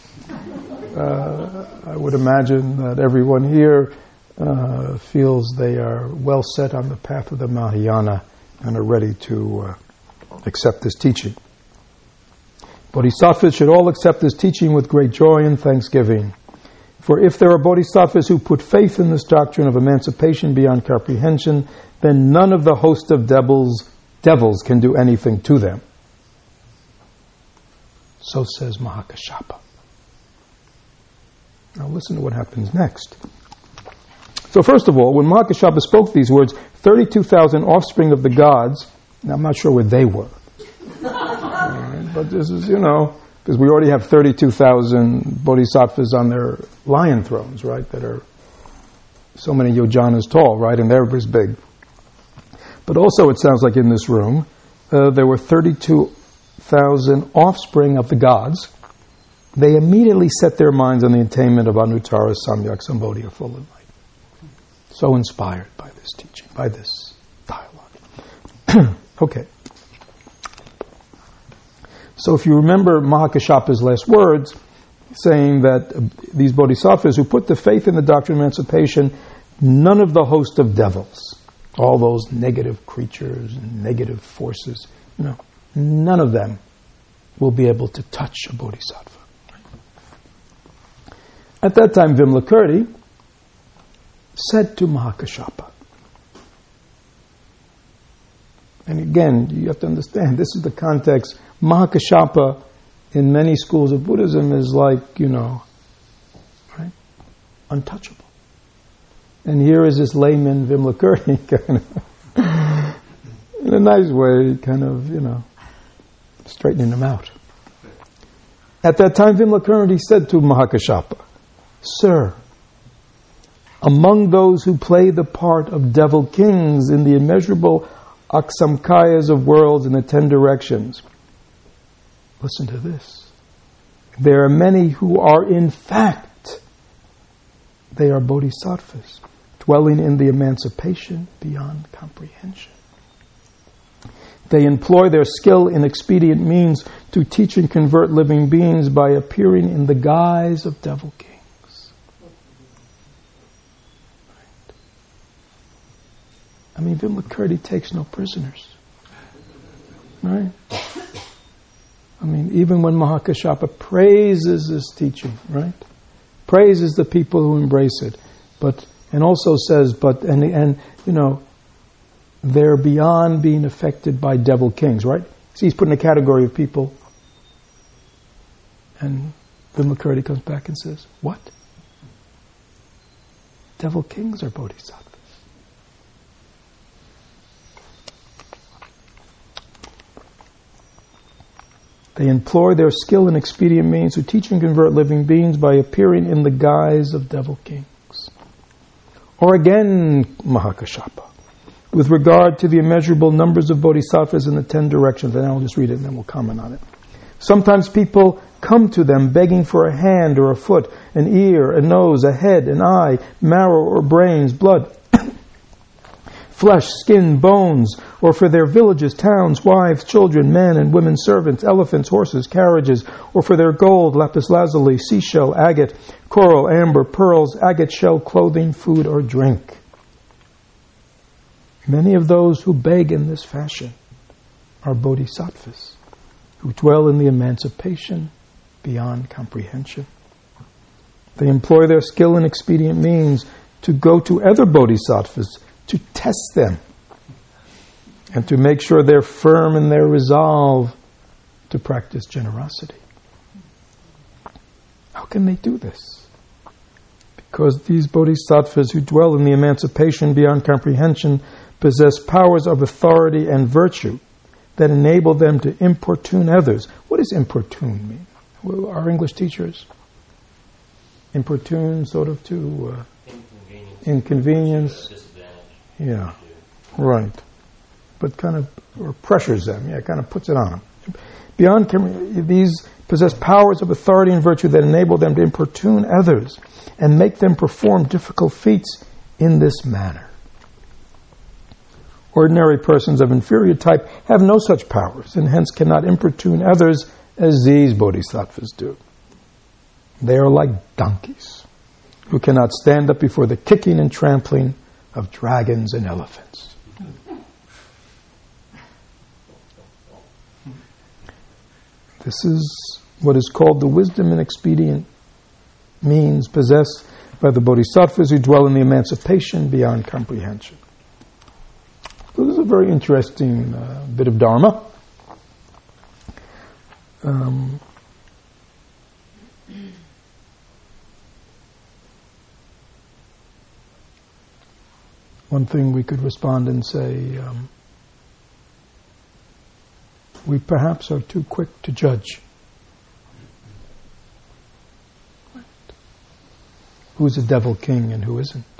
I would imagine that everyone here feels they are well set on the path of the Mahayana and are ready to accept this teaching. Bodhisattvas should all accept this teaching with great joy and thanksgiving. For if there are bodhisattvas who put faith in this doctrine of emancipation beyond comprehension, then none of the host of devils can do anything to them. So says Mahakashapa. Now listen to what happens next. So first of all, when Mahakashapa spoke these words, 32,000 offspring of the gods, now I'm not sure where they were. Right, but this is, because we already have 32,000 bodhisattvas on their lion thrones, right, that are so many yojanas tall, right, and they're as big. But also it sounds like in this room, there were 32,000 offspring of the gods. They immediately set their minds on the attainment of Anuttara Samyak Sambodhi, a full enlightenment. So inspired by this teaching, by this dialogue. Okay. So if you remember Mahakashapa's last words, saying that these bodhisattvas who put the faith in the doctrine of emancipation, none of the host of devils, all those negative creatures and negative forces, none of them will be able to touch a bodhisattva. At that time, Vimalakirti said to Mahakashapa, and again, you have to understand, this is the context. Mahakashapa, in many schools of Buddhism, is like, right? Untouchable. And here is this layman, Vimalakirti, kind of, in a nice way, kind of, straightening him out. At that time, Vimalakirti said to Mahakashapa, Sir, among those who play the part of devil kings in the immeasurable aksamkayas of worlds in the 10 directions, listen to this. There are many who are in fact, they are bodhisattvas, dwelling in the emancipation beyond comprehension. They employ their skill in expedient means to teach and convert living beings by appearing in the guise of devil kings. I mean, Vimalakirti takes no prisoners. Right? I mean, even when Mahakashapa praises this teaching, right? Praises the people who embrace it, and also says, they're beyond being affected by devil kings, right? See, he's put in a category of people, and Vimalakirti comes back and says, what? Devil kings are bodhisattvas. They employ their skill and expedient means to teach and convert living beings by appearing in the guise of devil kings. Or again, Mahakashapa, with regard to the immeasurable numbers of bodhisattvas in the 10 directions, and I'll just read it and then we'll comment on it. Sometimes people come to them begging for a hand or a foot, an ear, a nose, a head, an eye, marrow or brains, blood, flesh, skin, bones, or for their villages, towns, wives, children, men and women, servants, elephants, horses, carriages, or for their gold, lapis lazuli, seashell, agate, coral, amber, pearls, agate shell, clothing, food, or drink. Many of those who beg in this fashion are bodhisattvas, who dwell in the emancipation beyond comprehension. They employ their skill and expedient means to go to other bodhisattvas to test them and to make sure they're firm in their resolve to practice generosity. How can they do this? Because these bodhisattvas who dwell in the emancipation beyond comprehension possess powers of authority and virtue that enable them to importune others. What does importune mean? Well, our English teachers? Importune, sort of to inconvenience. Yeah, right. But kind of, or pressures them, kind of puts it on them. These possess powers of authority and virtue that enable them to importune others and make them perform difficult feats in this manner. Ordinary persons of inferior type have no such powers and hence cannot importune others as these bodhisattvas do. They are like donkeys who cannot stand up before the kicking and trampling of dragons and elephants. This is what is called the wisdom and expedient means possessed by the bodhisattvas who dwell in the emancipation beyond comprehension. So this is a very interesting bit of Dharma. One thing we could respond and say, we perhaps are too quick to judge. Who's a devil king and who isn't?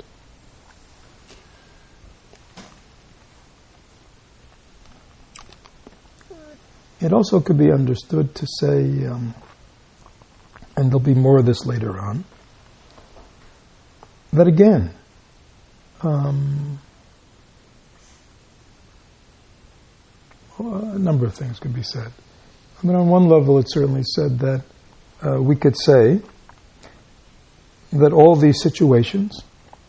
It also could be understood to say, and there'll be more of this later on, that again, a number of things could be said. I mean, on one level, it's certainly said that we could say that all these situations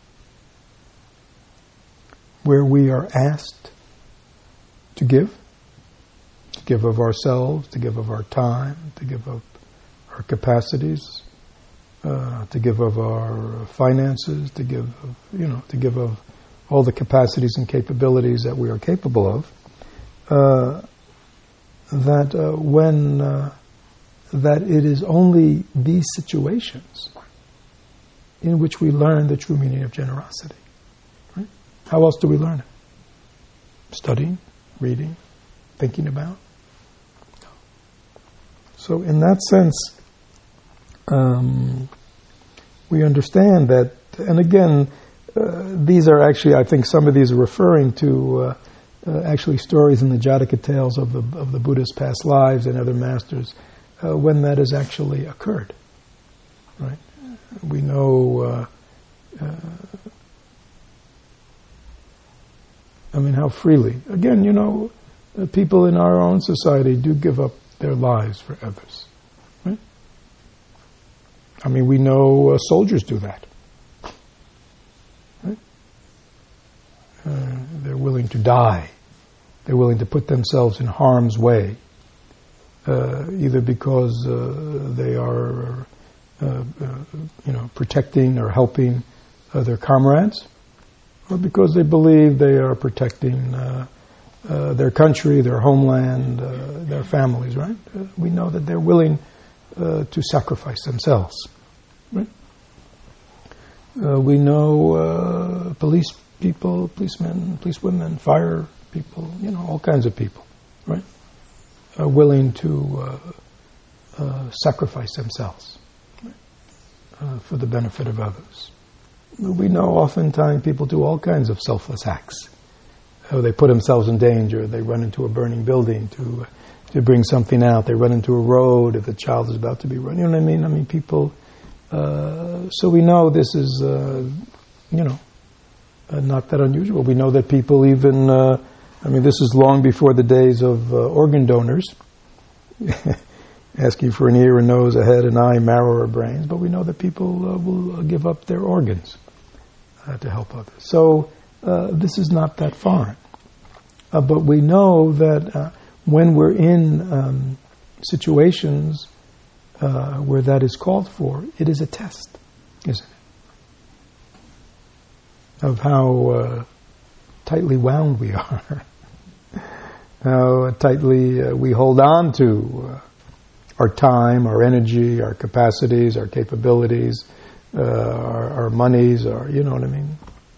where we are asked to give of ourselves, to give of our time, to give of our capacities, to give of our finances, to give of all the capacities and capabilities that we are capable of, that it is only these situations in which we learn the true meaning of generosity. Right? How else do we learn it? Studying, reading, thinking about. So in that sense, we understand that, and again, these are actually, I think some of these are referring to actually stories in the Jataka tales of the Buddha's past lives and other masters, when that has actually occurred. Right? We know, how freely. Again, people in our own society do give up their lives for others. Right? We know soldiers do that. Right? They're willing to die. They're willing to put themselves in harm's way, either because they are, protecting or helping their comrades, or because they believe they are protecting their country, their homeland, their families, right? We know that they're willing to sacrifice themselves, right? We know police people, policemen, policewomen, fire people, all kinds of people, right? Are willing to sacrifice themselves, right? For the benefit of others. We know oftentimes people do all kinds of selfless acts. They put themselves in danger, they run into a burning building to to bring something out. They run into a road if the child is about to be run. You know what I mean? I mean, people. So we know this is, not that unusual. We know that people even. This is long before the days of organ donors, asking for an ear, a nose, a head, an eye, marrow, or brains. But we know that people will give up their organs to help others. So this is not that foreign. But we know that when we're in situations where that is called for, it is a test, isn't it? Of how tightly wound we are, how tightly we hold on to our time, our energy, our capacities, our capabilities, our monies, our, you know what I mean,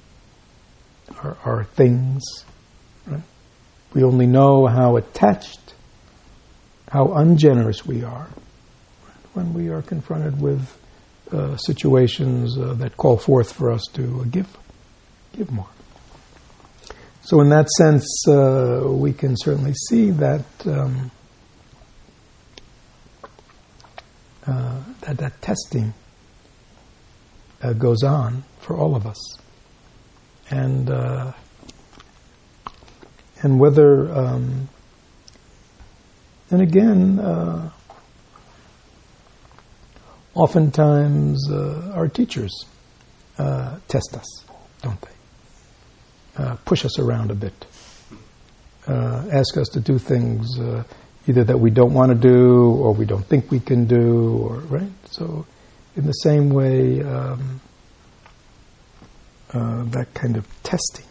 our things. Right? We only know how attached, how ungenerous we are when we are confronted with situations that call forth for us to give more. So in that sense, we can certainly see that that testing goes on for all of us, and whether and again, oftentimes our teachers test us, don't they? Push us around a bit, ask us to do things either that we don't want to do or we don't think we can do, or right. So, in the same way, that kind of testing.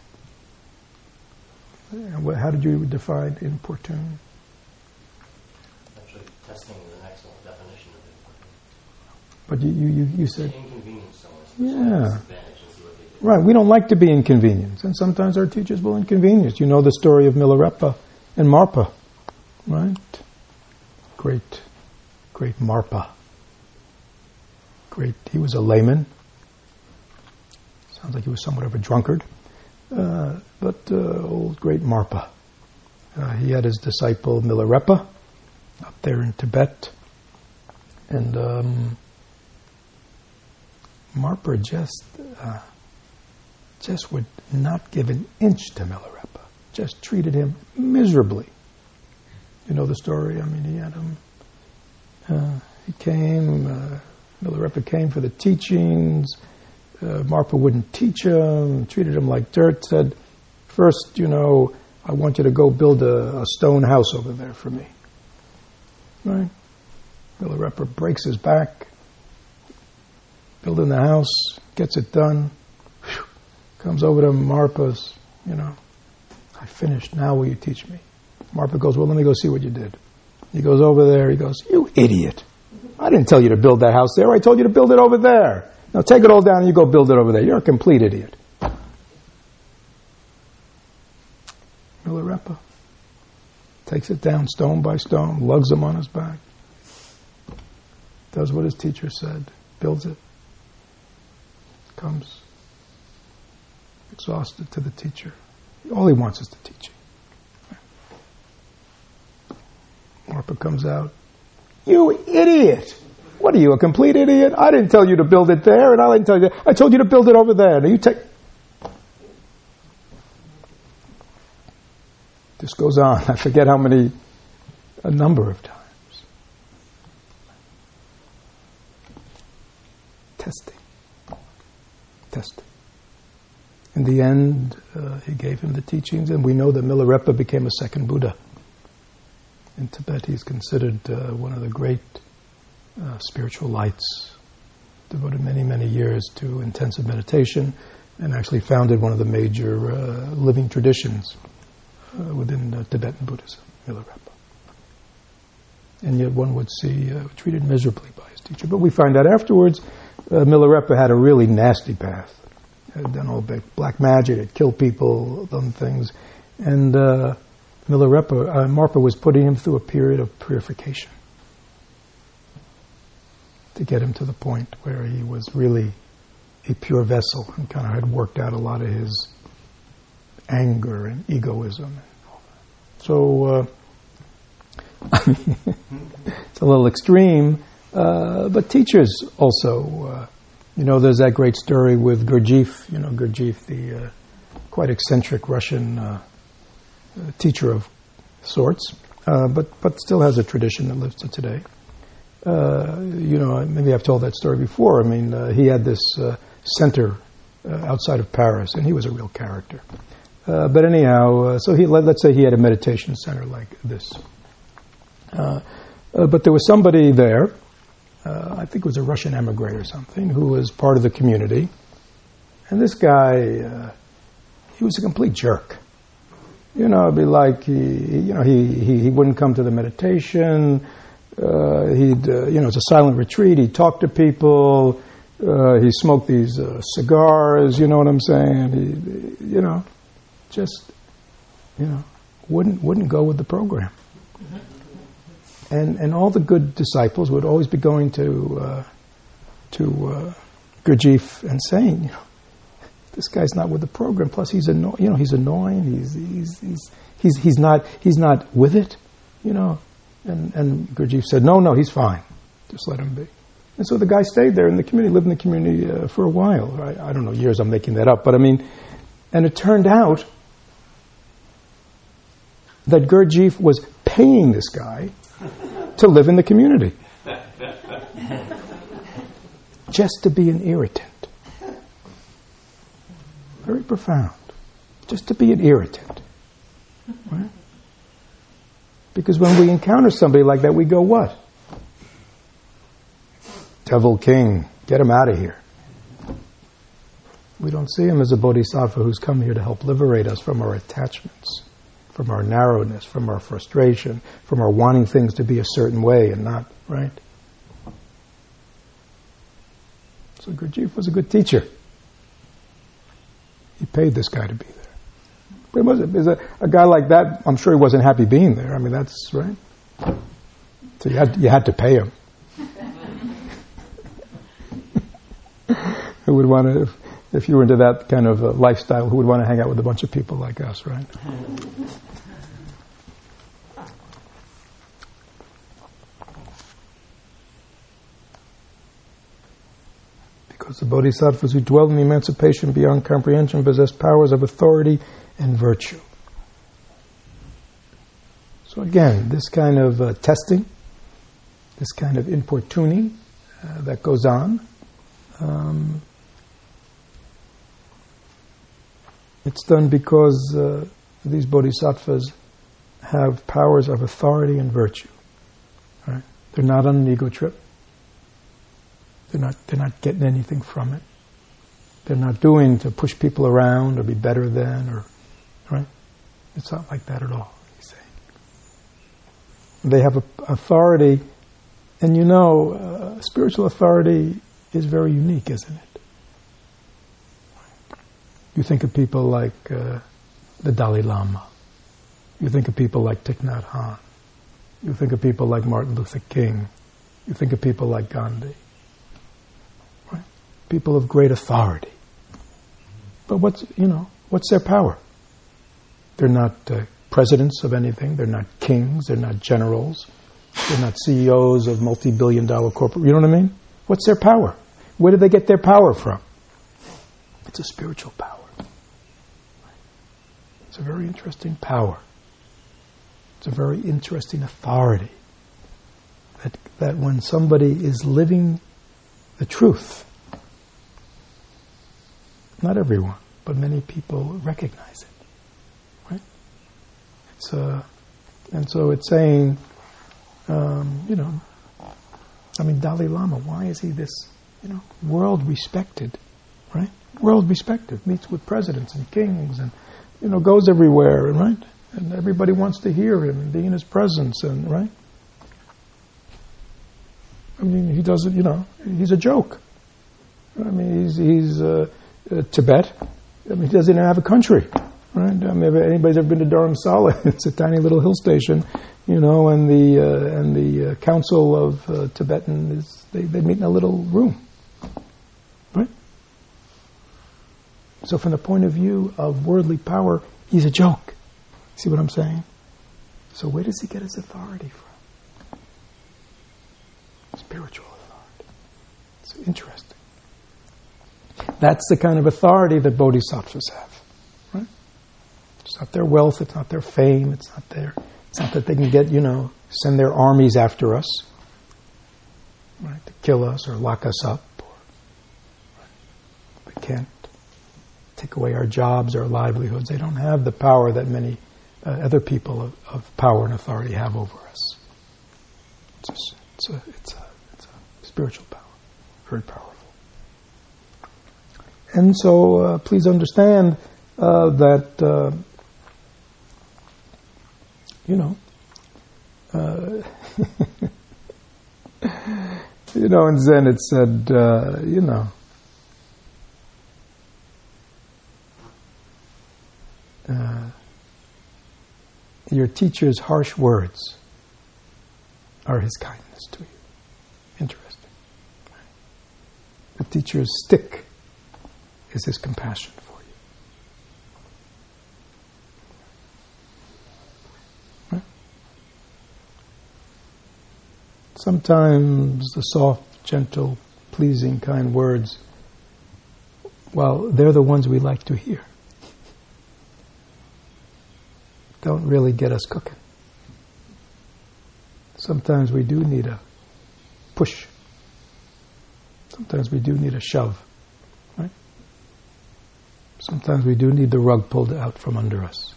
How did you define importune? Actually, testing is an excellent definition of importune. But you said inconvenience someone. Yeah. Right, we don't like to be inconvenienced, and sometimes our teachers will inconvenience. You know the story of Milarepa and Marpa, right? Great Marpa. He was a layman. Sounds like he was somewhat of a drunkard. But old great Marpa. He had his disciple Milarepa up there in Tibet. And Marpa just would not give an inch to Milarepa. Just treated him miserably. You know the story? I mean, he had him. He came. Milarepa came for the teachings. Marpa wouldn't teach him. Treated him like dirt. Said, "First, I want you to go build a stone house over there for me." Right? Milarepa breaks his back. Building the house, gets it done. Whew. Comes over to Marpa's, I finished, now will you teach me? Marpa goes, well, let me go see what you did. He goes over there, he goes, you idiot. I didn't tell you to build that house there, I told you to build it over there. Now take it all down and you go build it over there. You're a complete idiot. Milarepa takes it down stone by stone, lugs him on his back, does what his teacher said, builds it, comes exhausted to the teacher. All he wants is the teaching. Marpa comes out. You idiot! What are you, a complete idiot? I didn't tell you to build it there, and I didn't tell you that. I told you to build it over there. Now you take... This goes on. I forget how many, a number of times. Testing. In the end, he gave him the teachings, and we know that Milarepa became a second Buddha. In Tibet, he's considered one of the great spiritual lights, devoted many, many years to intensive meditation, and actually founded one of the major living traditions within Tibetan Buddhism, Milarepa. And yet one would see treated miserably by his teacher. But we find out afterwards, Milarepa had a really nasty past. Had done all big black magic, had killed people, done things. And Marpa was putting him through a period of purification to get him to the point where he was really a pure vessel and kind of had worked out a lot of his anger and egoism and all that. So I mean, it's a little extreme, but teachers also, there's that great story with Gurdjieff, Gurdjieff, the quite eccentric Russian teacher of sorts, but still has a tradition that lives to today. Maybe I've told that story before. I mean, he had this center outside of Paris, and he was a real character. But anyhow, so let's say he had a meditation center like this. But there was somebody there, I think it was a Russian emigre or something, who was part of the community. And this guy, he was a complete jerk. It'd be like he wouldn't come to the meditation. It's a silent retreat. He'd talk to people. He smoked these cigars. You know what I'm saying? Wouldn't go with the program. And all the good disciples would always be going to Gurdjieff and saying, this guy's not with the program. Plus, he's annoying. He's annoying. He's not with it. And Gurdjieff said, no, he's fine. Just let him be. And so the guy stayed there in the community, lived in the community for a while. I don't know, years, I'm making that up. But I mean, and it turned out that Gurdjieff was paying this guy to live in the community. Just to be an irritant. Very profound. Just to be an irritant. Right? Because when we encounter somebody like that, we go, what? Devil king, get him out of here. We don't see him as a bodhisattva who's come here to help liberate us from our attachments, from our narrowness, from our frustration, from our wanting things to be a certain way and not, right? So Gurdjieff was a good teacher. He paid this guy to be there. But it was a guy like that, I'm sure he wasn't happy being there. I mean, that's right. So you had to pay him. Who would want to, if you were into that kind of lifestyle, who would want to hang out with a bunch of people like us, right? Because the bodhisattvas who dwell in emancipation beyond comprehension possess powers of authority and virtue. So again, this kind of testing, this kind of importuning that goes on, it's done because these bodhisattvas have powers of authority and virtue. Right? They're not on an ego trip. They're not getting anything from it. They're not doing to push people around or be better than, or right. It's not like that at all. He's saying they have authority, and spiritual authority is very unique, isn't it? You think of people like the Dalai Lama. You think of people like Thich Nhat Hanh. You think of people like Martin Luther King. You think of people like Gandhi. Right? People of great authority. But what's their power? They're not presidents of anything. They're not kings. They're not generals. They're not CEOs of multi-billion-dollar corporate. You know what I mean? What's their power? Where do they get their power from? It's a spiritual power. It's a very interesting power. It's a very interesting authority. That when somebody is living the truth, not everyone, but many people recognize it. Right? And so it's saying, Dalai Lama, why is he this, world respected, right? World respected, meets with presidents and kings and, goes everywhere, and right? And everybody wants to hear him and be in his presence, and right? I mean, he doesn't, he's a joke. I mean, he's Tibet. I mean, he doesn't even have a country, right? I mean, if anybody's ever been to Dharamsala, it's a tiny little hill station, and the council of Tibetan they meet in a little room, right? So from the point of view of worldly power, he's a joke. See what I'm saying? So where does he get his authority from? spiritual authority. It's interesting. That's the kind of authority that bodhisattvas have. Right? It's not their wealth, it's not their fame, it's not that they can get, send their armies after us, right, to kill us or lock us up. They can't take away our jobs, our livelihoods. They don't have the power that many other people of power and authority have over us. It's a spiritual power, very powerful. And so please understand that, in Zen it said, your teacher's harsh words are his kindness to you. Interesting. The teacher's stick is his compassion for you. Right? Sometimes the soft, gentle, pleasing, kind words, well, they're the ones we like to hear. Don't really get us cooking. Sometimes we do need a push. Sometimes we do need a shove. Right? Sometimes we do need the rug pulled out from under us.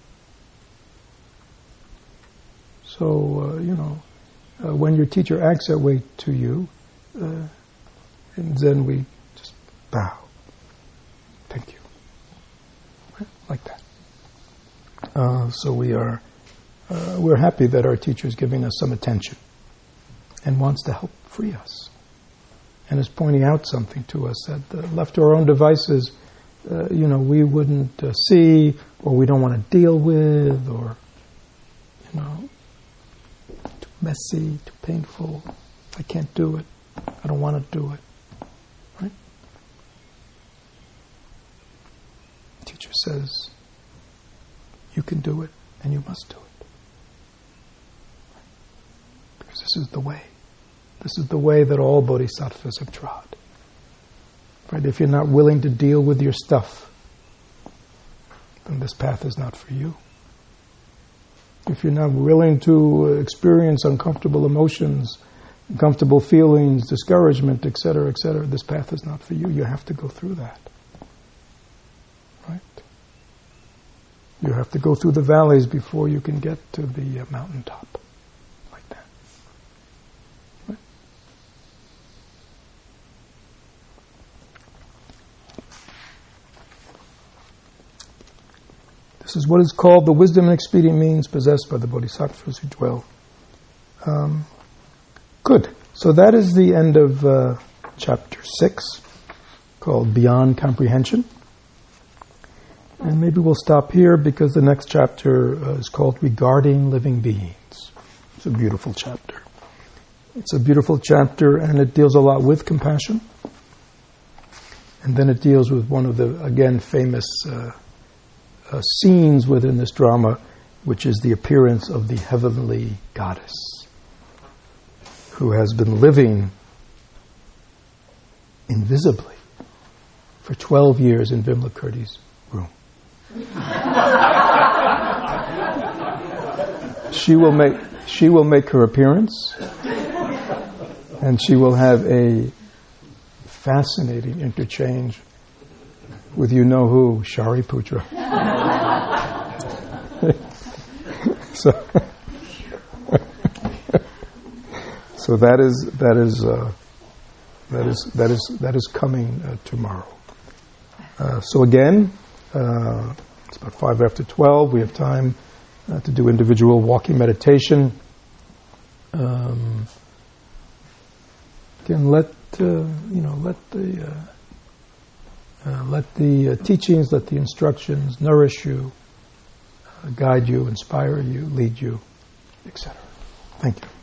So, when your teacher acts that way to you, and then we just bow. Thank you. Right? Like that. So we're happy that our teacher is giving us some attention and wants to help free us, and is pointing out something to us that left to our own devices, we wouldn't see, or we don't want to deal with, or too messy, too painful. I can't do it. I don't want to do it. Right? The teacher says, you can do it, and you must do it. Because this is the way. This is the way that all bodhisattvas have trod. Right? If you're not willing to deal with your stuff, then this path is not for you. If you're not willing to experience uncomfortable emotions, uncomfortable feelings, discouragement, etc., this path is not for you. You have to go through that. Right? You have to go through the valleys before you can get to the mountaintop. Like that. Right? This is what is called the wisdom and expedient means possessed by the bodhisattvas who dwell. Good. So that is the end of chapter 6, called Beyond Comprehension. And maybe we'll stop here because the next chapter is called Regarding Living Beings. It's a beautiful chapter. It's a beautiful chapter, and it deals a lot with compassion. And then it deals with one of the, again, famous scenes within this drama, which is the appearance of the heavenly goddess, who has been living invisibly for 12 years in Vimalakirti's room. She will make her appearance, and she will have a fascinating interchange with you-know-who, Shariputra. So that is coming tomorrow. So again, it's about 5 after 12. We have time to do individual walking meditation. Again, let the teachings, let the instructions nourish you, guide you, inspire you, lead you, etc. Thank you.